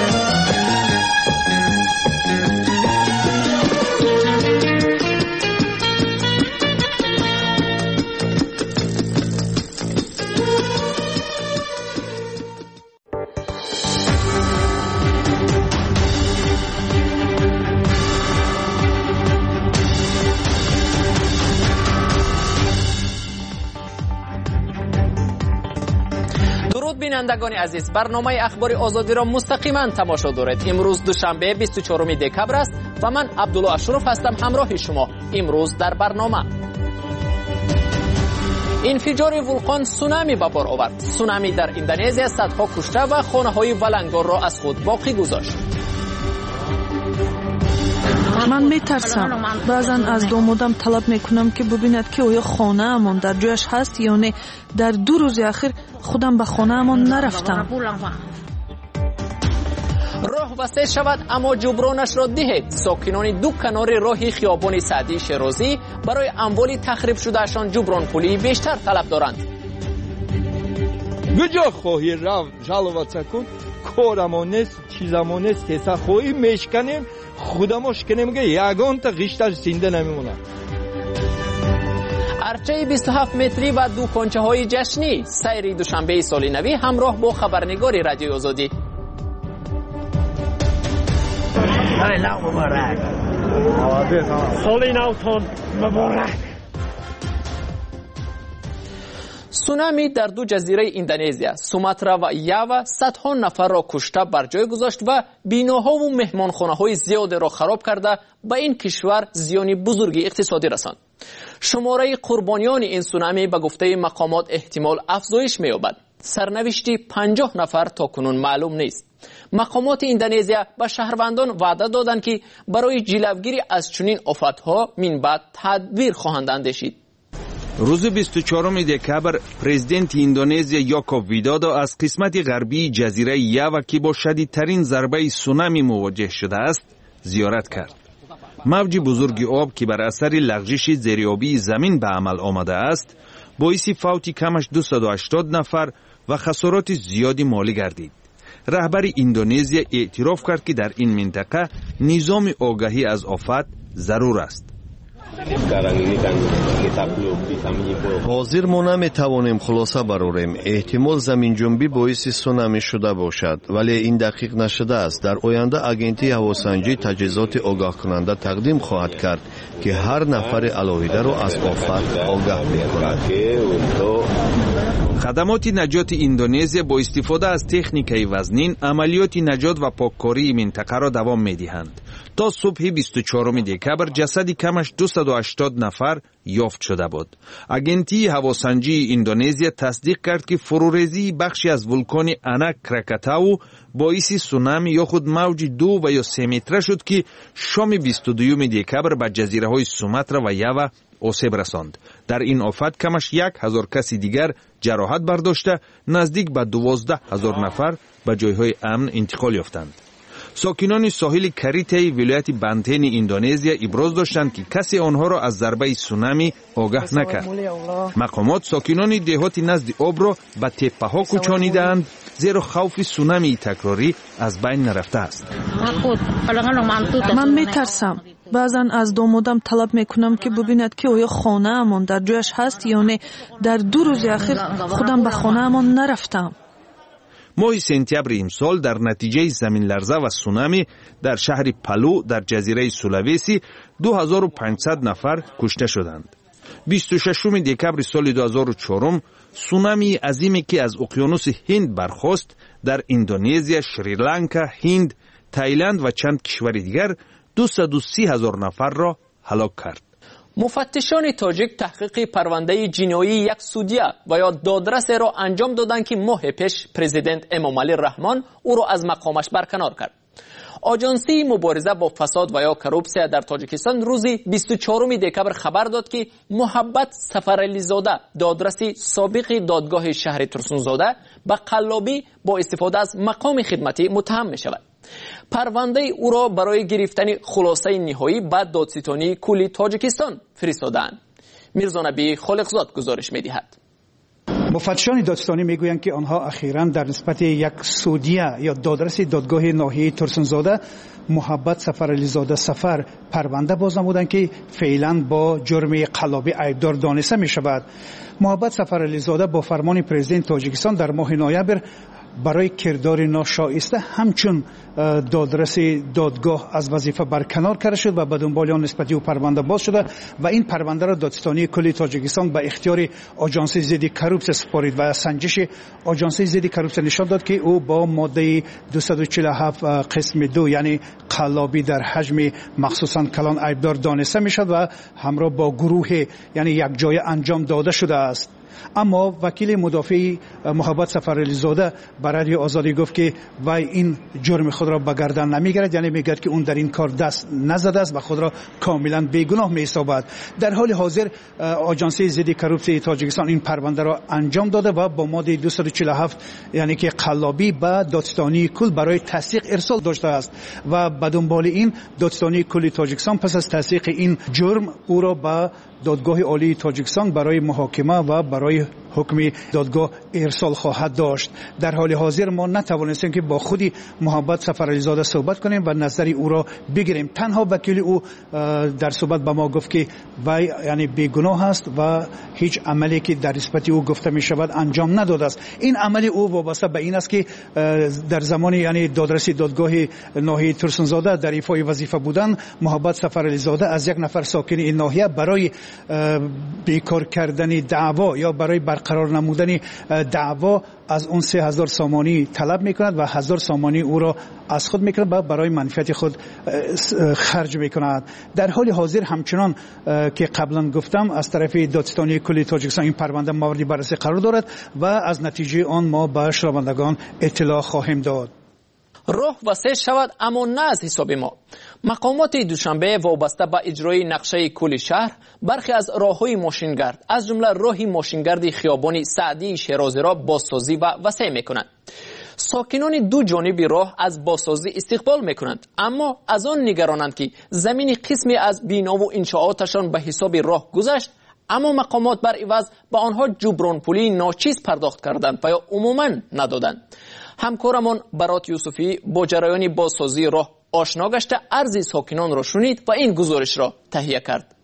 بینندگان عزیز، برنامه اخبار آزادی را مستقیما تماشا دارید. امروز دوشنبه 24 دکبر است و من عبدالله اشرف هستم همراه شما. امروز در برنامه انفجار ولکان سونامی به بار آورد. سونامی در اندونزی صدها کشته و خانه‌های ولنگار را از خود باقی گذاشت. من میترسم. بعضا از دامادم طلب میکنم که ببیند که آیا خانه امان در جایش هست یا نه. در 2 روز اخیر خودم به خانه امان نرفتم. راه وسیع شود اما جبرانش را دهید. ساکنان 2 کنار راه خیابان سعدی شیرازی برای اموال تخریب شدهشان جبران پولی بیشتر طلب دارند. کجا خواهی رفت جلوت کن؟ کارمون نیست، چیزمون نیست، حسا خواهی میشکنیم، خودمو شکنیم که یگان تا غیشتر زنده نمیمونن. ارچه 27 متری و 2 کنچه های جشنی. سیر دوشنبه سال نوی همراه با خبرنگار رادیو آزادی. سال نوتان مبارک. سونامی در 2 جزیره اندونزیا، سوماترا و یاوا، صدها نفر را کشته بر جای گذاشت و بیناها و مهمانخانه‌های زیاد را خراب کرده به این کشور زیان بزرگی اقتصادی رساند. شماره قربانیان این سونامی به گفته مقامات احتمال افزایش می‌یابد. سرنوشتی 50 نفر تاکنون معلوم نیست. مقامات اندونزیا به شهروندان وعده دادند که برای جلوگیری از چنین آفت‌ها من بعد تدبیر خواهند اندیشید. روز 24 دکبر پرزیدنت اندونزیا یاکوب ویدودو از قسمت غربی جزیره یاوا که با شدیدترین ضربه سونامی مواجه شده است زیارت کرد. موج بزرگ آب که بر اثر لغزش زیرآبی زمین به عمل آمده است باعث فوت کمش 280 نفر و خسارات زیادی مالی گردید. رهبر اندونزیا اعتراف کرد که در این منطقه نظام آگاهی از آفت ضرور است. حاضر ما نمیتوانیم خلاصه برآوریم. احتمال زمین جنبی باعث سونامی شده باشد ولی این دقیق نشده است. در آینده اجنسی هواسنجی تجهیزات آگاه کننده تقدیم خواهد کرد که هر نفر علاویده را از آفت آگاه می‌کند. خدمات نجات اندونزیا با استفاده از تکنیکای وزنین عملیات نجات و پاککاری منطقه را دوام می‌دهند. تا صبح 24 دکبر جسدی کمش 280 نفر یافت شده بود. اجنسی هواسنجی اندونزیا تصدیق کرد که فروریزی بخشی از ولکان آنا کراکاتاو باعث سونامی یا خود موج 2 و یا 3 متره شد که شام 22 دکبر به جزیره‌های سوماترا و یاوا آسیب رساند. در این آفت کمش 1000 کسی دیگر جراحت برداشته، نزدیک به 12000 نفر به جایهای امن انتقال یافتند. ساکنان ساحل کریته ولایت بنتین اندونزیا ابراز داشتند که کسی آنها را از ضربه سونامی آگاه نکرد. مقامات ساکنان دهات نزد آب را به تپه‌ها کوچانیدند زیرا خوف سونامی تکراری از بین نرفته است. من میترسم. بعضا از دامادم طلب میکنم که ببیند که آیا خانه امان در جایش هست یا نه. در 2 روز اخیر خودم به خانه امان نرفتم. ماه سپتامبر امسال در نتیجه زمین لرزه و سونامی در شهر پالو در جزیره سولاویسی 2500 نفر کشته شدند. 26 دکمبر سال 2004 سونامی عظیمی که از اقیانوس هند برخاست در اندونزیا، شریلانکا، هند، تایلند و چند کشور دیگر 230,000 نفر را هلاک کرد. مفتشان تاجیک تحقیق پرونده جنایی یک سودیه و یا دادرس را انجام دادند که ماه پیش پرزیدنت امامعلی رحمان او را از مقامش برکنار کرد. آژانسی مبارزه با فساد و یا کروپسیا در تاجیکستان روز 24 دکمبر خبر داد که محبت سفرعلیزاده دادرسی سابق دادگاه شهر ترسونزاده به قلابی با استفاده از مقام خدمتی متهم می شود. پرونده او را برای گرفتن خلاصه نهایی به دادستانی کلی تاجیکستان فرستادند. میرزا نبی خالقزاد گزارش می‌دهد. مفتشان دادستانی میگویند که آنها اخیراً در نسبت یک سودیه یا دادرس دادگاه ناحیه ترسونزاده محبت سفرعلیزاده سفر پرونده باز نمودند که فعلا با جرم قلابی عیبدار دانسته می شود. محبت سفرعلیزاده با فرمان پرزیدنت تاجیکستان در ماه نوامبر برای کردار ناشایسته همچون دادرس دادگاه از وظیفه برکنار کرده شد و به دنبال آن نسبتی او پرونده باز شده و این پرونده را دادستانی کلی تاجیکستان به اختیار آژانس ضد کروپسیا سپارید و سنجش آژانس ضد کروپسیا نشان داد که او با ماده 247 قسم 2 یعنی قلابی در حجم مخصوصا کلان عیبدار دانسته می شد و همراه با گروه یعنی یک جای انجام داده شده است. اما وکیل مدافع محبت سفرعلیزاده به رادیو آزادی گفت که وی این جرم خود را به گردن نمیگیرد، یعنی میگه که اون در این کار دست نزده است و خود را کاملا بیگناه میحسابد. در حال حاضر آژانس ضد کروپسیا تاجیکستان این پرونده را انجام داده و با ماده 247 یعنی که قلابی به دادستانی کل برای تصدیق ارسال داشته است و به دنبال این دادستانی کل تاجیکستان پس از تصدیق این جرم او را به دادگاه عالی تاجیکستان برای محاکمه و برای حکم دادگاه ارسال خواهد داشت. در حال حاضر ما نتوانستیم که با خودی محبت سفرعلیزاده صحبت کنیم و نظر او را بگیریم. تنها وکیل او در صحبت به ما گفت که وی یعنی بیگناه است و هیچ عملی که در نسبت او گفته می شود انجام نداده است. این عمل او وابسته به این است که در زمان یعنی دادرسی دادگاه ناحیه ترسونزاده در ایفای وظیفه بودن محبت سفرعلیزاده از یک نفر ساکن این ناحیه برای بیکار کردن دعوا یا برای برقرار نمودن دعوا از اون 3000 سامانی طلب میکند و 1000 سامانی او را از خود میکند و برای منفعت خود خرج میکند. در حال حاضر همچنان که قبلا گفتم از طرف دادستانی کلی تاجیکستان این پرونده مورد بررسی قرار دارد و از نتیجه آن ما به شنوندگان اطلاع خواهیم داد. راه وسیع شود اما نه از حساب ما. مقامات دوشنبه وابسته به اجرای نقشه کل شهر برخی از راههای ماشینگرد از جمله راه ماشینگرد خیابان سعدی شیرازی را بازسازی و وسیع میکنند. ساکنان دو جانب راه از بازسازی استقبال میکنند اما از آن نگرانند که زمین قسمی از بنا و انشاءاتشان به حساب راه گذشت اما مقامات بر عوض به آنها جبران پولی ناچیز پرداخت کردند و یا عموما ندادند. همکارمان برات یوسفی با جریان بازسازی راه آشنا گشته عرض ساکنان را شنید و این گزارش را تهیه کرد.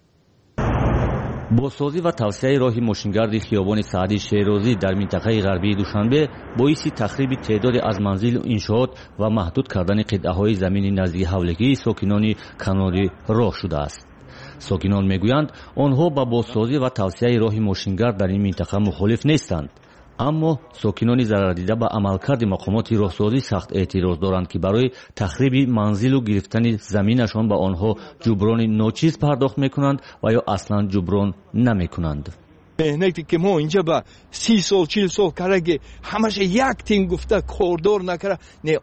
بازسازی و توسعه راه ماشینگرد خیابان سعدی شیرازی در منطقه غربی دوشنبه باعث تخریب تعداد از منازل و انشاءات و محدود کردن قطعه‌های زمین نزدیک حولگی ساکنان کنار راه شده است. ساکنان میگویند آنها با بازسازی و توسعه راه ماشینگرد در این منطقه مخالف نیستند، اما ساکنان ضرر دیده به عملکرد مقامات راهسازی سخت اعتراض دارند که برای تخریب منزل و گرفتن زمینشان به آنها جبران ناچیز پرداخت میکنند و یا اصلا جبران نمیکنند. مهنتی که ما اینجا با 30 سال 40 سال کرده همش یک تیم گفته کاردار نکره نه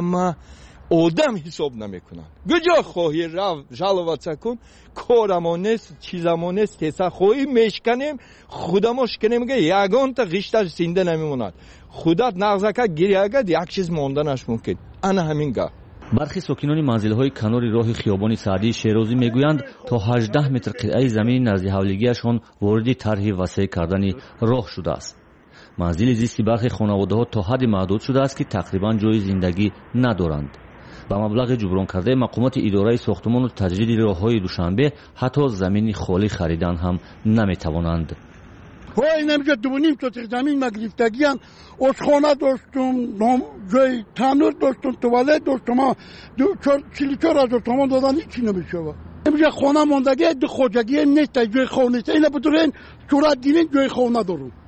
آدم حساب نمیکنن. کجا خواهی جلوت کن کارمان نیست چیزمان نیست تسا خواهی میشکنیم خودماش کنیم که یگان تا غشتش زنده نمیموند. خودت نغزکه گریهگد یک چیز ماندنش ممکن. انا همینگاه برخی ساکنان منزل‌های کنار راه خیابان سعدی شیرازی میگویند تا 18 متر قطعه زمین نزدیک حولگیشان وارد طرح وسیع کردن راه شده است. منزل زیستی برخی خانواده‌ها تا حد محدود شده است که تقریبا جای زندگی ندارند. با مبلغ جبران کرده مقامات اداره ساختمان و تجدید راه‌های دوشنبه حتی زمین خالی خریدن هم نمی‌توانند. های نمیشه 2.5 سوتق زمین ما گرفتگیان آشخانه داشتم جای تنور داشتم توالت داشتم 44,000 تومان دادن هیچی نمیشه نمیشه خانه ماندگی دو خوجگی نیست جای خانه نیست اینه بدورین صورت گیرین جای خانه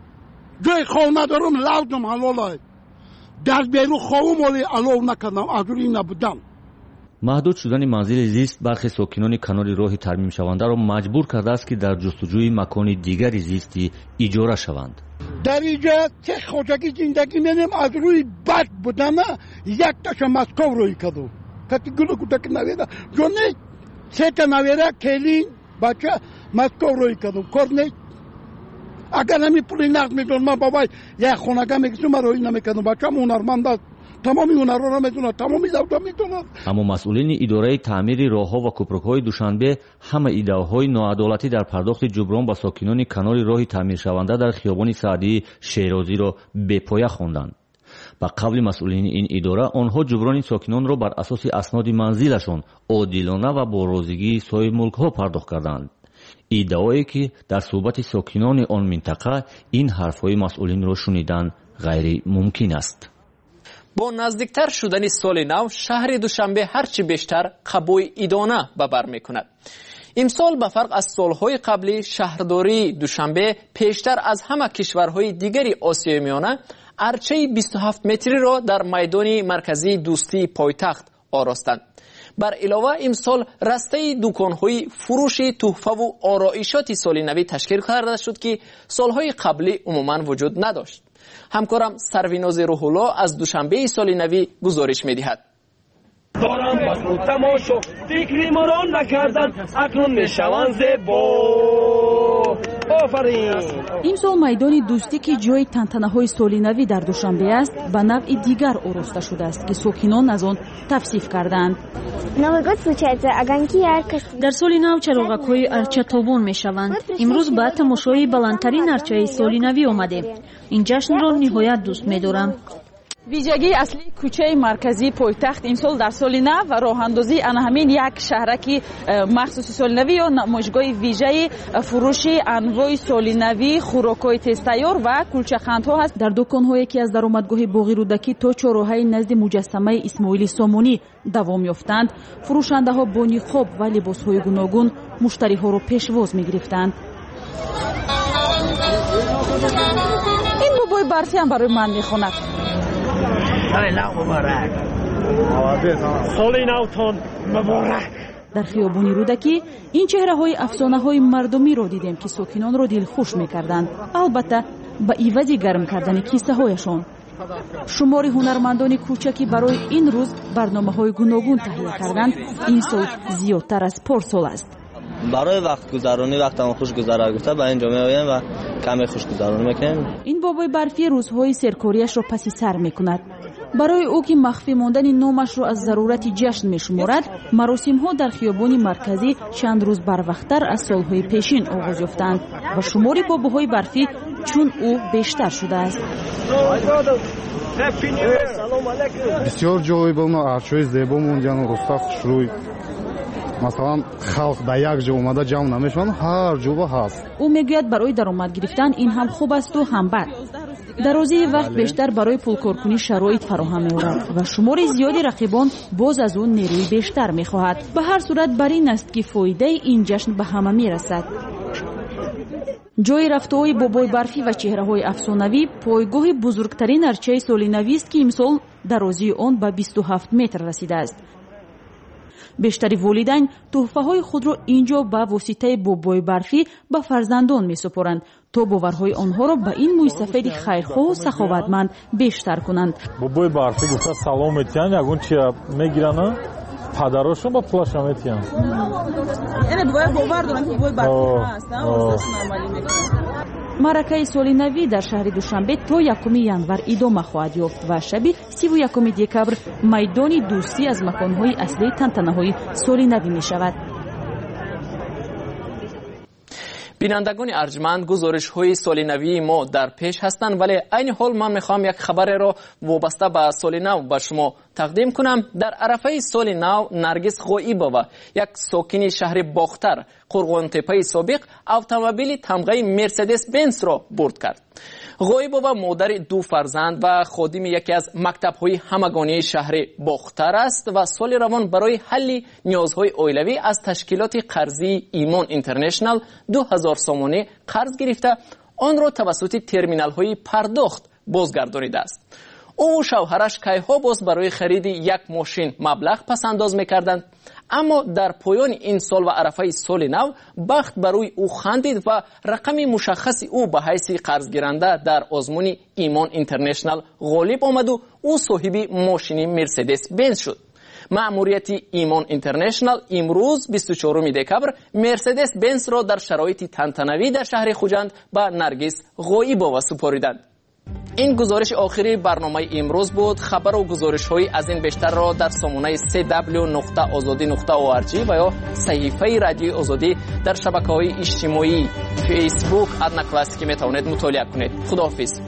دارم لازم حلال در بیرو خواهم ولی علاو نکردم از روی نبودم. محدود شدن منزل زیست برخی ساکنان کنار راه ترمیم شونده را مجبور کرده است که در جستجوی مکان دیگری زیستی اجاره شوند. در اینجا سه خوجگی زندگی می‌کنیم از روی بد بودن یک تاش مسکو روی کردم کتی گلو کودک نویده جونه سه تا نویده کلین بچه مسکو روی کردم کار نیست اگر نمی پولی نقد میدون من بابای یک خونگه میکسیم من روی نمیکردم بچه هم هنرمند است تمامی هنر را میدونن تمامی دولت میدونن. اما مسئولین اداره تعمیر راهها و کوپرک‌های دوشنبه همه ایده‌های ناعدالتی در پرداخت جبران به ساکنان کنار راه تعمیر شونده در خیابان سعدی شیرازی را بپایه خواندند. با قبل مسئولین این اداره آنها جبران ساکنان را بر اساس اسناد منزلشان عادلانه و با روزگی صاحب ملک‌ها پرداخت کردند. ادعایی که در صحبت ساکنان آن منطقه این حرف‌های مسئولین را شنیدن غیر ممکن است. با نزدیکتر شدن سال نو شهر دوشنبه هرچی بیشتر قبوی ایدانه به بر میکند. امسال به فرق از سالهای قبلی شهرداری دوشنبه پیشتر از همه کشورهای دیگری آسیای میانه ارچه 27 متری را در میدان مرکزی دوستی پایتخت آراستند. بر علاوه امسال رسته دکان‌های فروش تحفه و آرایشات سال نو تشکیل کرده شد که سالهای قبلی عموما وجود نداشت. همکارم سرویناز روح‌الله از دوشنبه سال نو گزارش می‌دهد. دارم بسو تماشا فکری مران نکردن اکنون میشوند زیبا. آفرین. امسال میدان دوستی که جای تنتنه‌های سال نو در دوشنبه است به نوع دیگر آراسته شده است که ساکنان از آن توصیف کردند. در سال نو چراغک‌های ارچه تابان میشوند. امروز با تماشای بلندترین ارچه سال نو آمدیم. این جشن را نهایت دوست می‌دارم. ویژگی اصلی کوچه مرکزی پایتخت امسال در سال نو و راه اندازی همین یک شهرک مخصوص سال نو یا نمایشگاه ویژه فروش انواع سال نو، خوراک‌های تیز تیار و کلچه‌خندها هست. در دکان‌هایی که از درآمدگاه باغ رودکی تا چهارراهی نزد مجسمه اسماعیل سامونی دوام یافتند، فروشنده‌ها با نقاب و لباس‌های گوناگون مشتری‌ها را پیشواز می‌گرفتند. این بابای برفی هم برای من می‌خواند. سال نوتان مبارک. در خیابان رودکی این چهره‌های افسانه‌های مردمی را دیدیم که ساکنان را دلخوش می‌کردند، البته به عوض گرم کردن کیسه‌هایشان. شمار هنرمندان کوچکی برای این روز برنامه‌های گوناگون تهیه کردند. این سال زیادتر از پارسال است. برای وقت گذرانی وقتم خوش گذره گفته به اینجا میایم و کمی خوش گذرانی میکنیم. این بابای برفی روزهای سرکاریش را پسی سر میکند. برای او که مخفی ماندن نامش را از ضرورت جشن میشمارد، مراسم‌ها در خیابان مرکزی چند روز بروقتر از سالهای پیشین آغاز یافتند و شمار باباهای برفی چون او بیشتر شده است. بسیار جای بونا ارچهای زیبا موندن و رستا خوشروی. مثلا خلق در یک جا اومده جمع نمیشون، هر جا هست. او میگوید برای درآمد گرفتن این هم خوب است و هم بد. درازی وقت بیشتر برای پولکارکنی شرایط فراهم می‌آورد و شمار زیادی رقیبان باز از اون نیروی بیشتر می‌خواهد. به هر صورت بر این است که فایده این جشن به همه میرسد. جای رفته‌های بابای برفی و چهره‌های افسانه‌ای پایگاه بزرگترین ارچه سال نو است که امسال درازی آن به 27 متر رسیده است. بیشتری والدین تحفه‌های خود را اینجا به واسطه بابای برفی به فرزندان می‌سپارند تا باورهای آنها را به این موی سفید خیرخواه و سخاوتمند بیشتر کنند. بابای برفی گفته سلام میتین یگون چی میگیرن پدراشون با پولاشون میتین. یعنی باور دارن که بابای برفی هست، اساس نرمالی میکنن. معرکه سال نو در شهر دوشنبه تا 1 ینور ادامه خواهد یافت و شب 31 دکبر میدان دوستی از مکان‌های اصلی تنتنه‌های سال نو می‌شود. بینندگان ارجمند، گزارش‌های سال نوی ما در پیش هستند، ولی عین حال من می‌خوام یک خبر را وابسته به سال نو به شما تقدیم کنم. در عرفه سال نو نرگس غویبова یک ساکن شهر باختر قرغنتپه سابق اتومبیل تمغه مرسدس بنز را برد کرد. غویبова مادر 2 فرزند و خادم یکی از مکتب‌های همگانی شهر باختر است و سال روان برای حل نیازهای اولیوی از تشکیلات قرضی ایمان اینترنشنال 2000 سومانه قرض گرفته آن را توسط ترمینال‌های پرداخت بازگردانیده است. او و شوهرش کیها باز برای خرید یک ماشین مبلغ پس انداز می‌کردند، اما در پایان این سال و عرفه سال نو بخت برای او خندید و رقم مشخص او به حیث قرض گیرنده در آزمون ایمان اینترنشنال غالب آمد و او صاحب ماشین مرسدس بنز شد. مأموریت ایمان اینترنشنال امروز 24 دکبر مرسدس بنز را در شرایط تنتنوی در شهر خوجند به نرگس غویبova سپاریدند. این گزارش آخری برنامه امروز بود. خبر و گزارش های از این بیشتر را در سامانه www.azadi.org و یا صحیفه رادیوی آزادی در شبکه‌های اجتماعی فیسبوک ادنا کلاسیک می توانید مطالعه کنید. خداحافظ.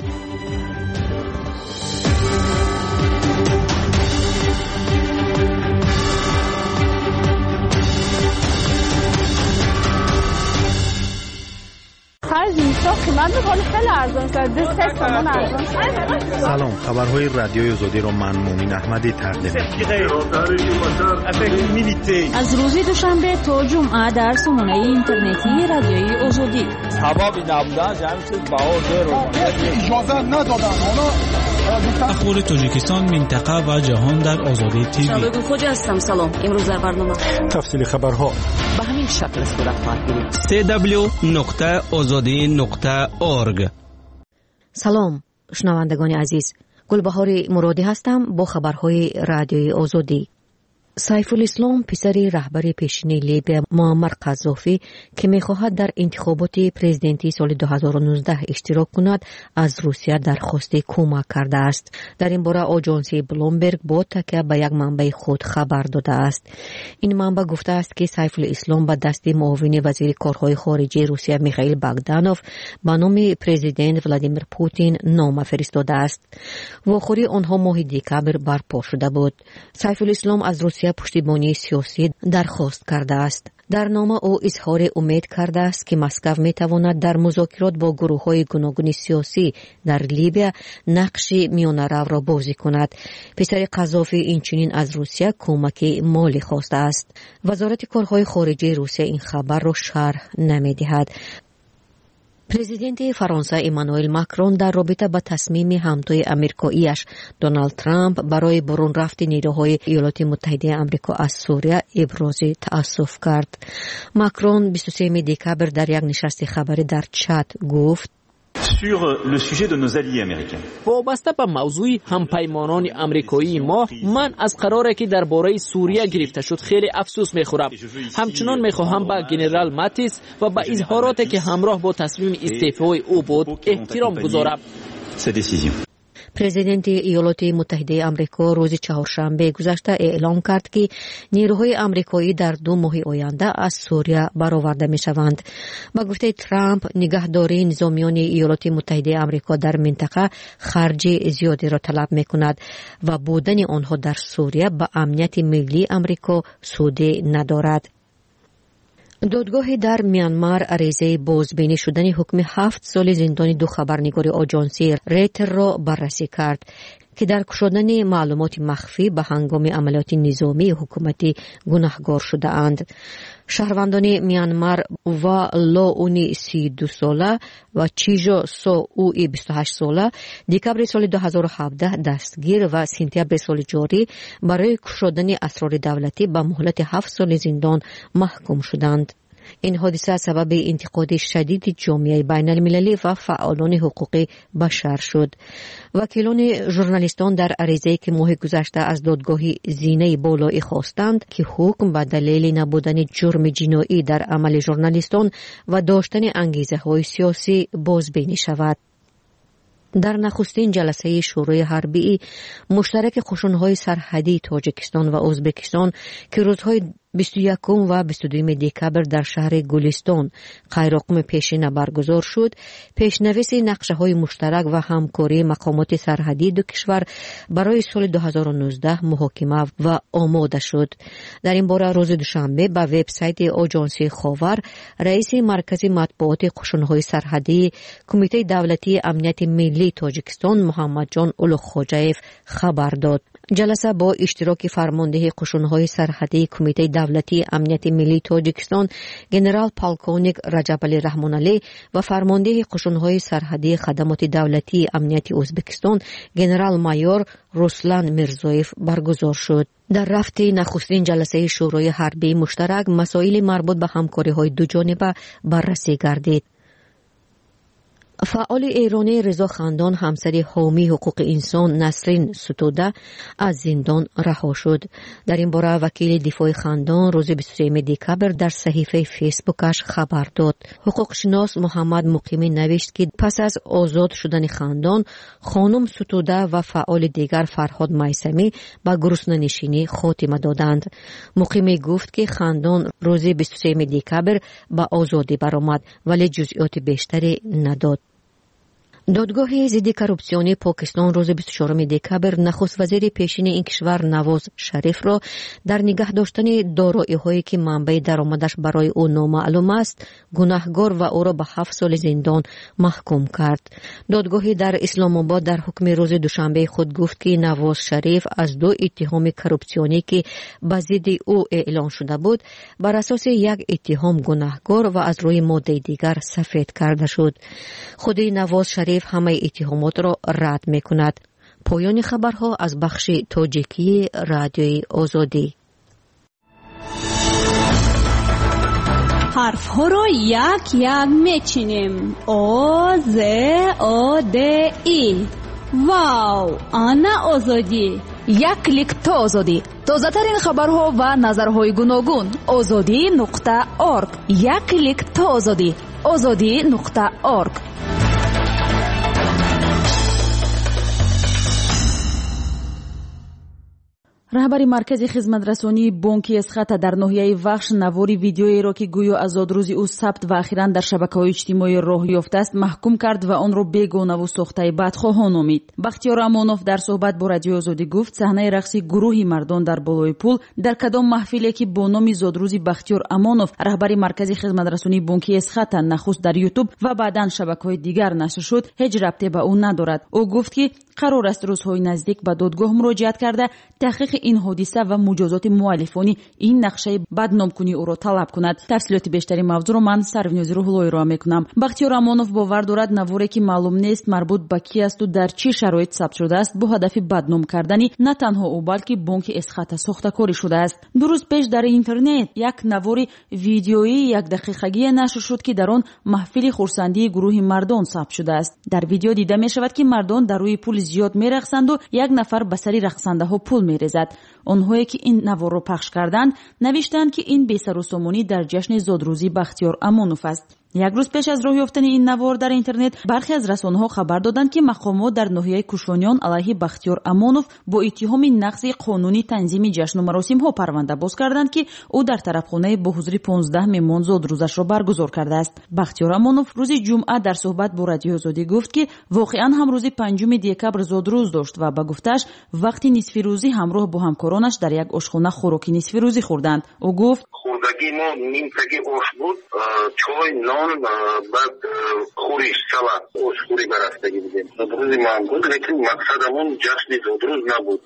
سلام، خبرهای رادیوی آزادی را من مومن احمدی تقدیم می‌کنم. از روز دوشنبه تا جمعه در سامانه اینترنتی رادیوی آزادی. سبب نبودن جمعیت بهار رو اجازه ندادن. اخبار تاجیکستان، منطقه و جهان در آزادی تیوی. شبکه خوج هستم. سلام، امروز در برنامه تفصیل خبرها به همین شکل صورت خواهد گرفت. www.azadi.org. سلام شنوندگان عزیز، گلبهار مرادی هستم با خبرهای رادیوی آزادی. سیف الاسلام پسر رهبر پیشین لیبیا معمر قذافی که می‌خواهد در انتخابات پرزیدنتی سال 2019 اشتراک کند از روسیه درخواست کمک کرده است. در این باره آژانس بلومبرگ با تکیه به یک منبع خود خبر داده است. این منبع گفته است که سیف الاسلام به دست معاون وزیر کارهای خارجه روسیه میخائیل باگدانوف به نام پرزیدنت ولادیمیر پوتین نامه فرستاده است. واخوری آنها ماه دکبر برپا شده بود. سیف الاسلام از روسیه پشتیبانی سیاسی درخواست کرده است. در نامه او اظهار امید کرده است که مسکو میتواند در مذاکرات با گروه‌های گوناگون سیاسی در لیبیا نقش میانه‌رو را بازی کند. پسر قذافی اینچنین از روسیه کمک مالی خواسته است. وزارت کارهای خارجه روسیه این خبر را شرح نمی‌دهد. پرزیدنت فرانسه ایمانوئل ماکرون در رابطه با تصمیم همتای آمریکاییش دونالد ترامپ برای برون رفت نیروهای ایالات متحده آمریکا از سوریه ابراز تأسف کرد. ماکرون 23 دکبر در یک نشست خبری در چاد گفت sur le sujet de nos alliés américains. وابسته به موضوع همپیمانان آمریکایی ما، من از قراری که درباره سوریه گرفته شد خیلی افسوس میخورم. همچنان میخواهم به ژنرال ماتیس و به اظهاراتی که همراه با تصمیم استعفای او بود احترام گذارم. پرزیدنت ایالات متحده آمریکا روز چهارشنبه گذشته اعلام کرد که نیروهای آمریکایی در 2 ماه آینده از سوریه برآورده میشوند. با گفته ترامپ، نگهداری نظامیان ایالات متحده آمریکا در منطقه خرج زیادی را طلب میکند و بودن آنها در سوریه به امنیت ملی آمریکا سود ندارد. دادگاه در میانمار عریضه بازبینی شدن حکم 7 سال زندان 2 خبرنگار آژانسی ریتر را بررسی کرد که در گشودن معلومات مخفی به هنگام عملیات نظامی حکومتی گناهکار شده اند. شهروندان میانمار و لاونی 32 ساله و چیجو سو اوی 28 ساله دکبر سال 2017 دستگیر و سپتامبر سال جاری برای گشودن اسرار دولتی به مهلت 7 سال زندان محکوم شدند. این حادثه سبب انتقاد شدید جامعه بین المللی و فعالان حقوق بشر شد. وکیلان ژورنالیستان در عریضه‌ای که ماه گذشته از دادگاه زینه بالایی خواستند که حکم به دلیل نبودن جرم جنایی در عمل ژورنالیستان و داشتن انگیزه‌های سیاسی بازبینی شود. در نخستین جلسه شورای حربی مشترک خشونت‌های سرحدی تاجیکستان و ازبکستان که روزهای 21 و 22 دکبر در شهر گلستان قیراقم پیشینه برگزار شد. پیشنویس نقشه‌های مشترک و همکاری مقامات سرحدی دو کشور برای سال 2019 محاکمه و آماده شد. در این باره روز دوشنبه به وبسایت آژانس خاور رئیس مرکز مطبوعات قشون‌های سرحدی کمیته دولتی امنیت ملی تاجیکستان محمد جان اولوخوجایف خبر داد. جلسه با اشتراک فرمانده قشون‌های سرحدی کمیته دولتی امنیت ملی تاجیکستان گنرال پالکونیک رجبعلی رحمانعلی و فرمانده قشون‌های سرحدی خدمات دولتی امنیت ازبکستان گنرال مایور رسلان میرزویف برگزار شد. در رفت نخستین جلسه شورای حربی مشترک مسائل مربوط به همکاری‌های دو جانبه بررسی گردید. فعال ایرانی رضا خندان همسر حامی حقوق انسان نسرین ستوده از زندان رها شد. در این باره وکیل دفاع خندان روز 23 دکبر در صحیفه فیسبوکش خبر داد. حقوق شناس محمد مقیمی نوشت که پس از آزاد شدن خندان خانم ستوده و فعال دیگر فرهاد میثمی به گرسنه‌نشینی خاتمه دادند. مقیمی گفت که خندان روز 23 دکبر به آزادی برآمد ولی جزئیات بیشتری نداد. دادگاه ضد کروپسیون پاکستان روز 24 دکبر نخست وزیر پیشین این کشور نواز شریف را در نگه داشتن دارایی‌هایی که منبع درآمدش برای او نامعلوم است گناهکار و او را به 7 سال زندان محکوم کرد. دادگاه در اسلام آباد در حکم روز دوشنبه خود گفت که نواز شریف از 2 اتهام کروپسیونی که به ضد او اعلان شده بود بر اساس یک اتهام گناهکار و از روی ماده دیگر سفید کرده شد. خود نواز شریف همه اتهامات را رد می کند. پایان خبرها از بخش تاجیکی رادیوی آزادی. حرف ها را یک یک می چینیم. آ ز آ د ای. واو، آنا آزادی. یک کلیک تا آزادی. تازه ترین خبرها و نظرهای گوناگون. azadi.org. یک کلیک تا آزادی. azadi.org. раҳбари маркази хизматрасонии бонки эсхата дар ноҳияи вахш навори видеоеро ки гӯё азодрӯзи ӯ сабт ва ахиран дар шабакаҳои иҷтимоӣ роҳ ёфтааст маҳкум кард ва онро бегонаву сохтаи бадхоҳон номид. бахтиёр амонов дар суҳбат бо радиои озодӣ гуфт саҳнаи рақси гурӯҳи мардон дар болои пул дар кадом маҳфиле ки бо номи зодрӯзи бахтиёр амонов раҳбари маркази хизматрасонии бонки эсхата нахуст дар ютуб ва баъдан шабакаҳои дигар нашр шуд ҳеҷ рабте ба ӯ надорад. ӯ гуфт ки қарор аст рӯзҳои наздик ба додгоҳ муроҷиат карда таҳқиқи ин ҳодиса ва муҷозоти муаллифони ин нақшаи бадномкунии ӯро талаб кунад. тафсилоти бештари мавзӯъро ман сарвниёзи рӯҳуллоҳ ироа мекунам. бахтиёр амонов бовар дорад наворе ки маълум нест марбут ба ки асту дар чӣ шароит сабт шудааст бо ҳадафи бадном кардани на танҳо ӯ балки бонки эсхата сохтакорӣ шудааст. 2 рӯз пеш дар интернет як навори видеоии 1 дақиқагие нашр шуд ки дар он маҳфили хурсандии гурӯҳи мардон сабт шудааст. дар видео дида мешавад ки мардон дар рӯи пул зиёд мерақсанду як нафар ба сари рақсандаҳо пул мерезад. онҳое ки ин наворро пахш карданд навиштанд ки ин бесарусомонӣ дар ҷашни зодрӯзи бахтиёр амонов аст. як рӯз пеш аз роҳ ёфтани ин навор дар интернет бархе аз расонаҳо хабар доданд ки мақомот дар ноҳияи кушониён алайҳи бахтиёр амонов бо иттиҳоми нақзи қонунӣ танзими ҷашну маросимҳо парванда боз карданд ки ӯ дар тарабхонае бо ҳузури 15 меҳмон зодрӯзашро баргузор кардааст. бахтиёр амонов рӯзи ҷумъа дар суҳбат бо радиои озодӣ гуфт ки воқеан ҳам рӯзи 5 декабр зодрӯз дошт ва ба гуфтааш вақти нисфирӯзӣ ҳамроҳ бо ҳамкоронаш дар як ошхона хӯроки нисфирӯзӣ хӯрданд. ӯ гуфт хӯрдаги мо нимтаги ош буд, чой, нон, баъд хӯриш, салат, ош хӯри барастагӣ будем. зодрӯзи ман буд, лекин мақсадамон ҷашни зодрӯз набуд.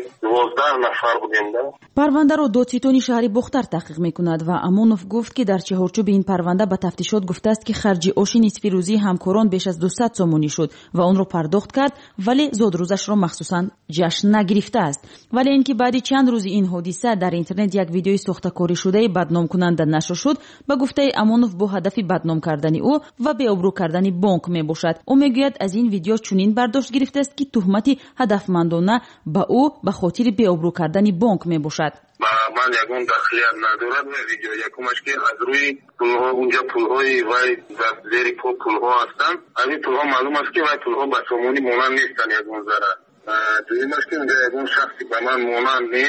12 нафар будем да. парвандаро додситони шаҳри бохтар таҳқиқ мекунад ва амонов гуфт ки дар чаҳорчӯби ин парванда ба тафтишот гуфтааст ки харҷи оши нисфирӯзии ҳамкорон беш аз 200 сомонӣ шуд ва онро пардохт кард, вале зодрӯзашро махсусан ҷашн нагирифтааст. вале ин ки баъди чанд рӯзи ин ҳодиса дар интернет як видеои сохтакоришудаи бадномкунанда нашр шуд, ба гуфтаи амонов бо ҳадафи бадном кардани ӯ ва беобрӯ кардани бонк мебошад. ӯ мегӯяд аз ин видео чунин бардошт гирифтааст ки туҳмати ҳадафмандона ба ӯ ба хотири беобрӯ кардани бонк мебошад. ман ягон дахлият надорад ва видео якумаш ки аз рӯи пулҳо унҷа пулҳои вай дар зери по пулҳо ҳастанд. аз ин пулҳо маълум аст ки вай пулҳо ба сомонӣ монанд нестанд ягон зара. дуюмаш ки унҷа ягон шахси ба ман монанд нест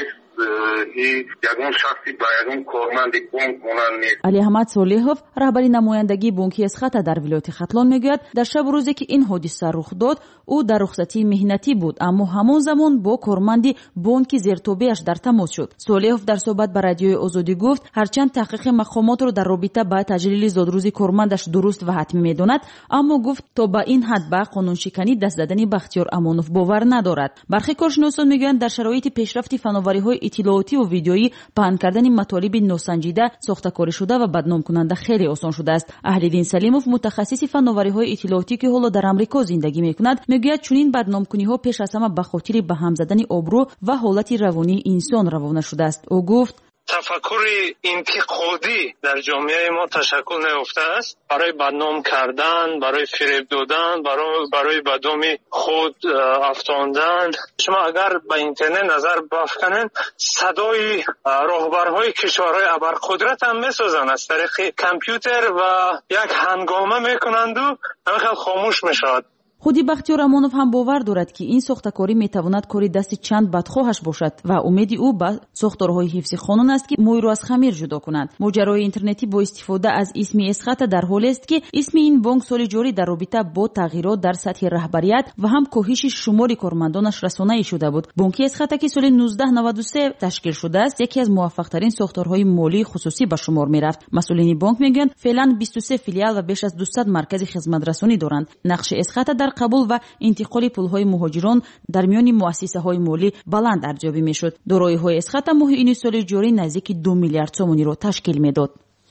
ягон шахси ба ягон корманди бонк монанд нест. али аҳмад солеҳов раҳбари намояндагии бонки эсхата дар вилояти хатлон мегӯяд, дар шабу рӯзе ки ин ҳодиса рух дод, ӯ дар рухсатии меҳнатӣ буд, аммо ҳамон замон бо корманди бонки зертобеаш дар тамос шуд. солеҳов дар суҳбат ба радиои озодӣ гуфт, ҳарчанд таҳқиқи мақомотро дар робита ба таҷлили зодрӯзи кормандаш дуруст ва ҳатмӣ медонад, аммо гуфт то ба ин ҳад ба қонуншиканӣ даст задани Бахтиёр Амонов бовар надорад. бархи коршиносон мегӯянд, дар шароити пешрафти фановариҳои иттилоотӣ ва видеоӣ паҳн кардани матолиби носанҷида, сохтакоришуда ва бадномкунанда хеле осон шудааст. Аҳлиддин Салимов, мутахассиси фановариҳои иттилоотӣ ки ҳоло дар Амрико зиндагӣ мекунад, мегӯяд, чунин бадномкуниҳо пеш аз ҳама ба хотири ба ҳам задани обрӯ ва ҳолати равонии инсон равона шудааст. ӯ гуфт: тафаккури интиқодӣ дар ҷомеаи мо ташаккул наёфтааст барои бадном кардан, барои фиреб додан, барои ба доми худ афтондан. шумо агар ба интернет назар бафканед, садои роҳбарҳои кишварҳои абарқудрат ҳам месозанд аз тариқи компютер ва як ҳангома мекунанду ҳамихел хомӯш мешавад. худи Бахтиёр Амонов ҳам бовар дорад, ки ин сохтакорӣ метавонад кори дасти чанд бадхоҳаш бошад ва умеди ӯ ба сохторҳои ҳифзи қонун аст, ки мойро аз хамир ҷудо кунанд. моҷарои интернетӣ бо истифода аз исми эсхата дар ҳоле аст, ки исми ин бонк соли ҷорӣ дар робита бо тағйирот дар сатҳи раҳбарият ва ҳам коҳиши шумори кормандонаш расонаӣ шуда буд. бонки эсхата, ки соли 1993 ташкил шудааст, яке аз муваффақтарин сохторҳои молии хусусӣ ба шумор мерафт. масъулини бонк мегӯянд, феълан 23 филиал ва беш аз 200 маркази хизматрасонӣ доранд. нақши эсхата дар қабул ва интиқоли пулҳои муҳоҷирон дар миёни муассисаҳои молӣ баланд арзёбӣ мешуд. дороиҳои эсхата моҳи июни соли ҷорӣ наздики 2 миллиард сомониро ташкил медод.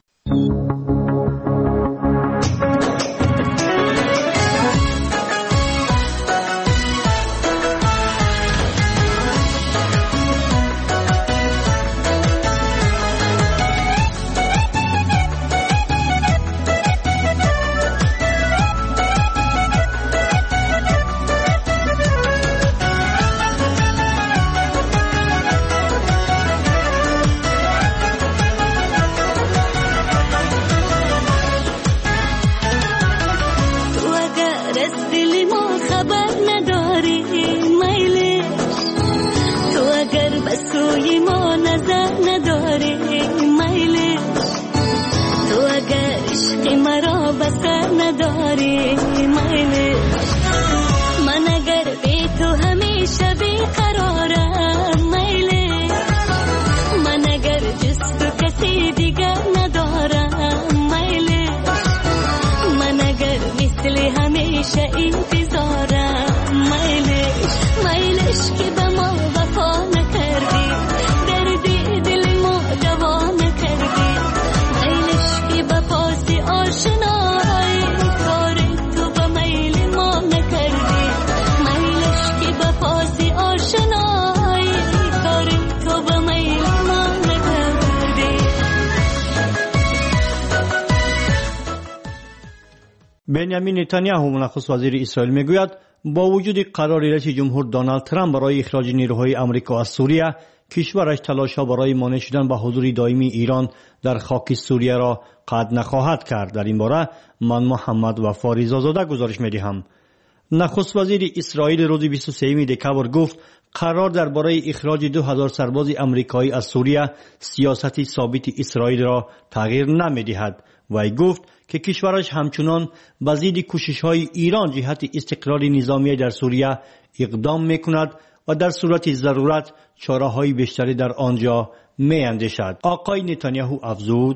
бенямин нетаньяҳу нахуст вазири исроил мегӯяд, бо вуҷуди қарори раиси ҷумҳур Доналд Трамп барои ихроҷи нирӯҳои Амрико аз Сурия, кишвараш талошҳо барои монеъ шудан ба ҳузури доимии Ирон дар хоки Сурияро қатъ нахоҳад кард. дар ин бора ман Муҳаммад Вафо Ризозода гузориш медиҳам. нахуст вазири Исроил рӯзи 23 декабр гуфт, қарор дар бораи ихроҷи 2000 сарбози амрикоӣ аз Сурия сиёсати собити Исроилро тағйир намедиҳад. вай гуфт, ки кишвараш ҳамчунон ба зидди кӯшишҳои Ирон ҷиҳати истиқрори низомия дар Сурия иқдом мекунад ва дар сурати зарурат чораҳои бештарӣ дар он ҷо меандешад. оқои Нетаньяҳу афзуд: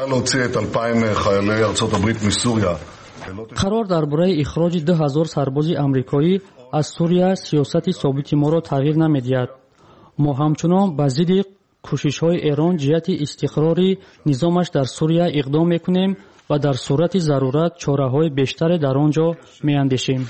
қарор дар бораи ихроҷи 2000 сарбози амрикоӣ аз Сурия сиёсати собити моро тағйир намедиҳад. мо ҳамчунон ба зидди кӯшишҳои Эрон ҷиҳати истиқрори низомаш дар Сурия иқдом мекунем ва дар сурати зарурат чораҳои бештаре дар он ҷо меандешем.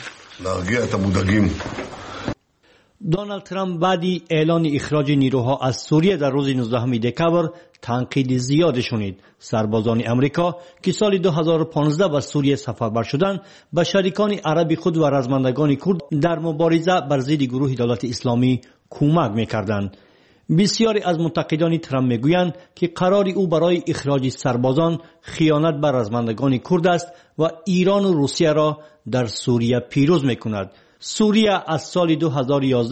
Доналд Трамп баъди эълони ихроҷи нирӯҳо аз Сурия дар рӯзи 19 декабр танқиди зиёде шунид. сарбозони амрико ки соли 2015 ба Сурия сафарбар шуданд, ба шарикони араби худ ва размандагони курд дар мубориза бар зидди гурӯҳи давлати исломӣ кӯмак мекарданд. бисёре аз мунтақидони Трамп мегӯянд, ки қарори ӯ барои ихроҷи сарбозон хиёнат ба размандагони курд аст ва Ирону Русияро дар Сурия пирӯз мекунад. Сурия аз соли 2011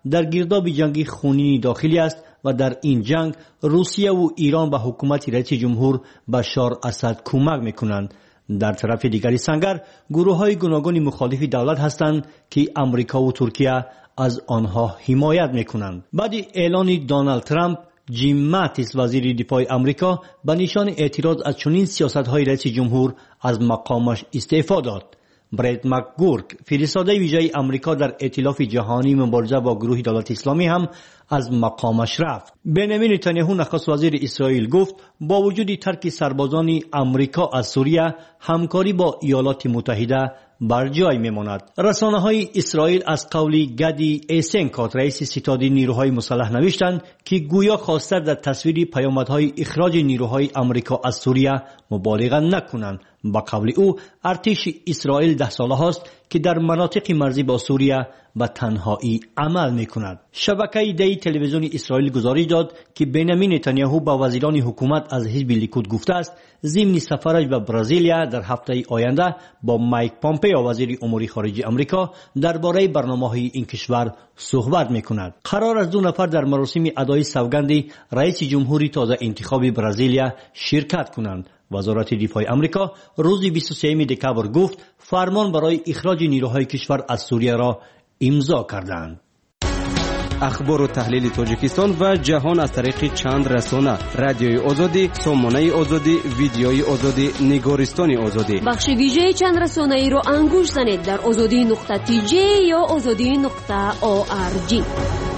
در گرداب جنگی خونین داخلی است و در این جنگ روسیه و ایران به حکومت رئیس جمهور بشار اسد کمک میکنند. در طرف دیگری سنگر گروه‌های گوناگون مخالف دولت هستند که امریکا و ترکیه از آنها حمایت میکنند. بعد اعلان دونالد ترامپ، جیم ماتیس وزیر دفاع امریکا به نشان اعتراض از چنین سیاست‌های رئیس جمهور از مقامش استعفا داد. برد مکگورک فرستاده ویژه امریکا در ائتلاف جهانی مبارزه با گروه دولت اسلامی هم از مقامش رفت. بنیامین نتانیاهو نخست وزیر اسرائیل گفت با وجود ترک سربازان امریکا از سوریه همکاری با ایالات متحده بر جای میماند. رسانه‌های اسرائیل از قول گدی ایسنکات رئیس ستاد نیروهای مسلح نوشتند که گویا خواسته در تصویر پیامدهای اخراج نیروهای امریکا از سوریه مبالغه نکنند. با قول او ارتش اسرائیل 10 ساله است که در مناطق مرزی با سوریه به تنهایی عمل میکند. شبکه دی تلویزیون اسرائیل گزارش داد که بنیامین نتانیاهو با وزیران حکومت از حزب لیکود گفته است ضمن سفرش به برزیلیا در هفته آینده با مایک پامپئو وزیر امور خارجه آمریکا درباره برنامه‌های این کشور صحبت میکند. قرار است 2 نفر در مراسم ادای سوگند رئیس جمهوری تازه انتخاب برزیلیا شرکت کنند. وزارت دفاع آمریکا روز 23 دکامبر گفت فرمان برای اخراج نیروهای کشور از سوریه را امضا کردند. اخبار و تحلیل تاجیکستان و جهان از طریق چند رسانه: رادیوی آزادی، سامانه آزادی، ویدیوی آزادی، نگارستان آزادی. بخش ویژه چند رسانه ای را انگوش زنید در azadi.tj یا azadi.org.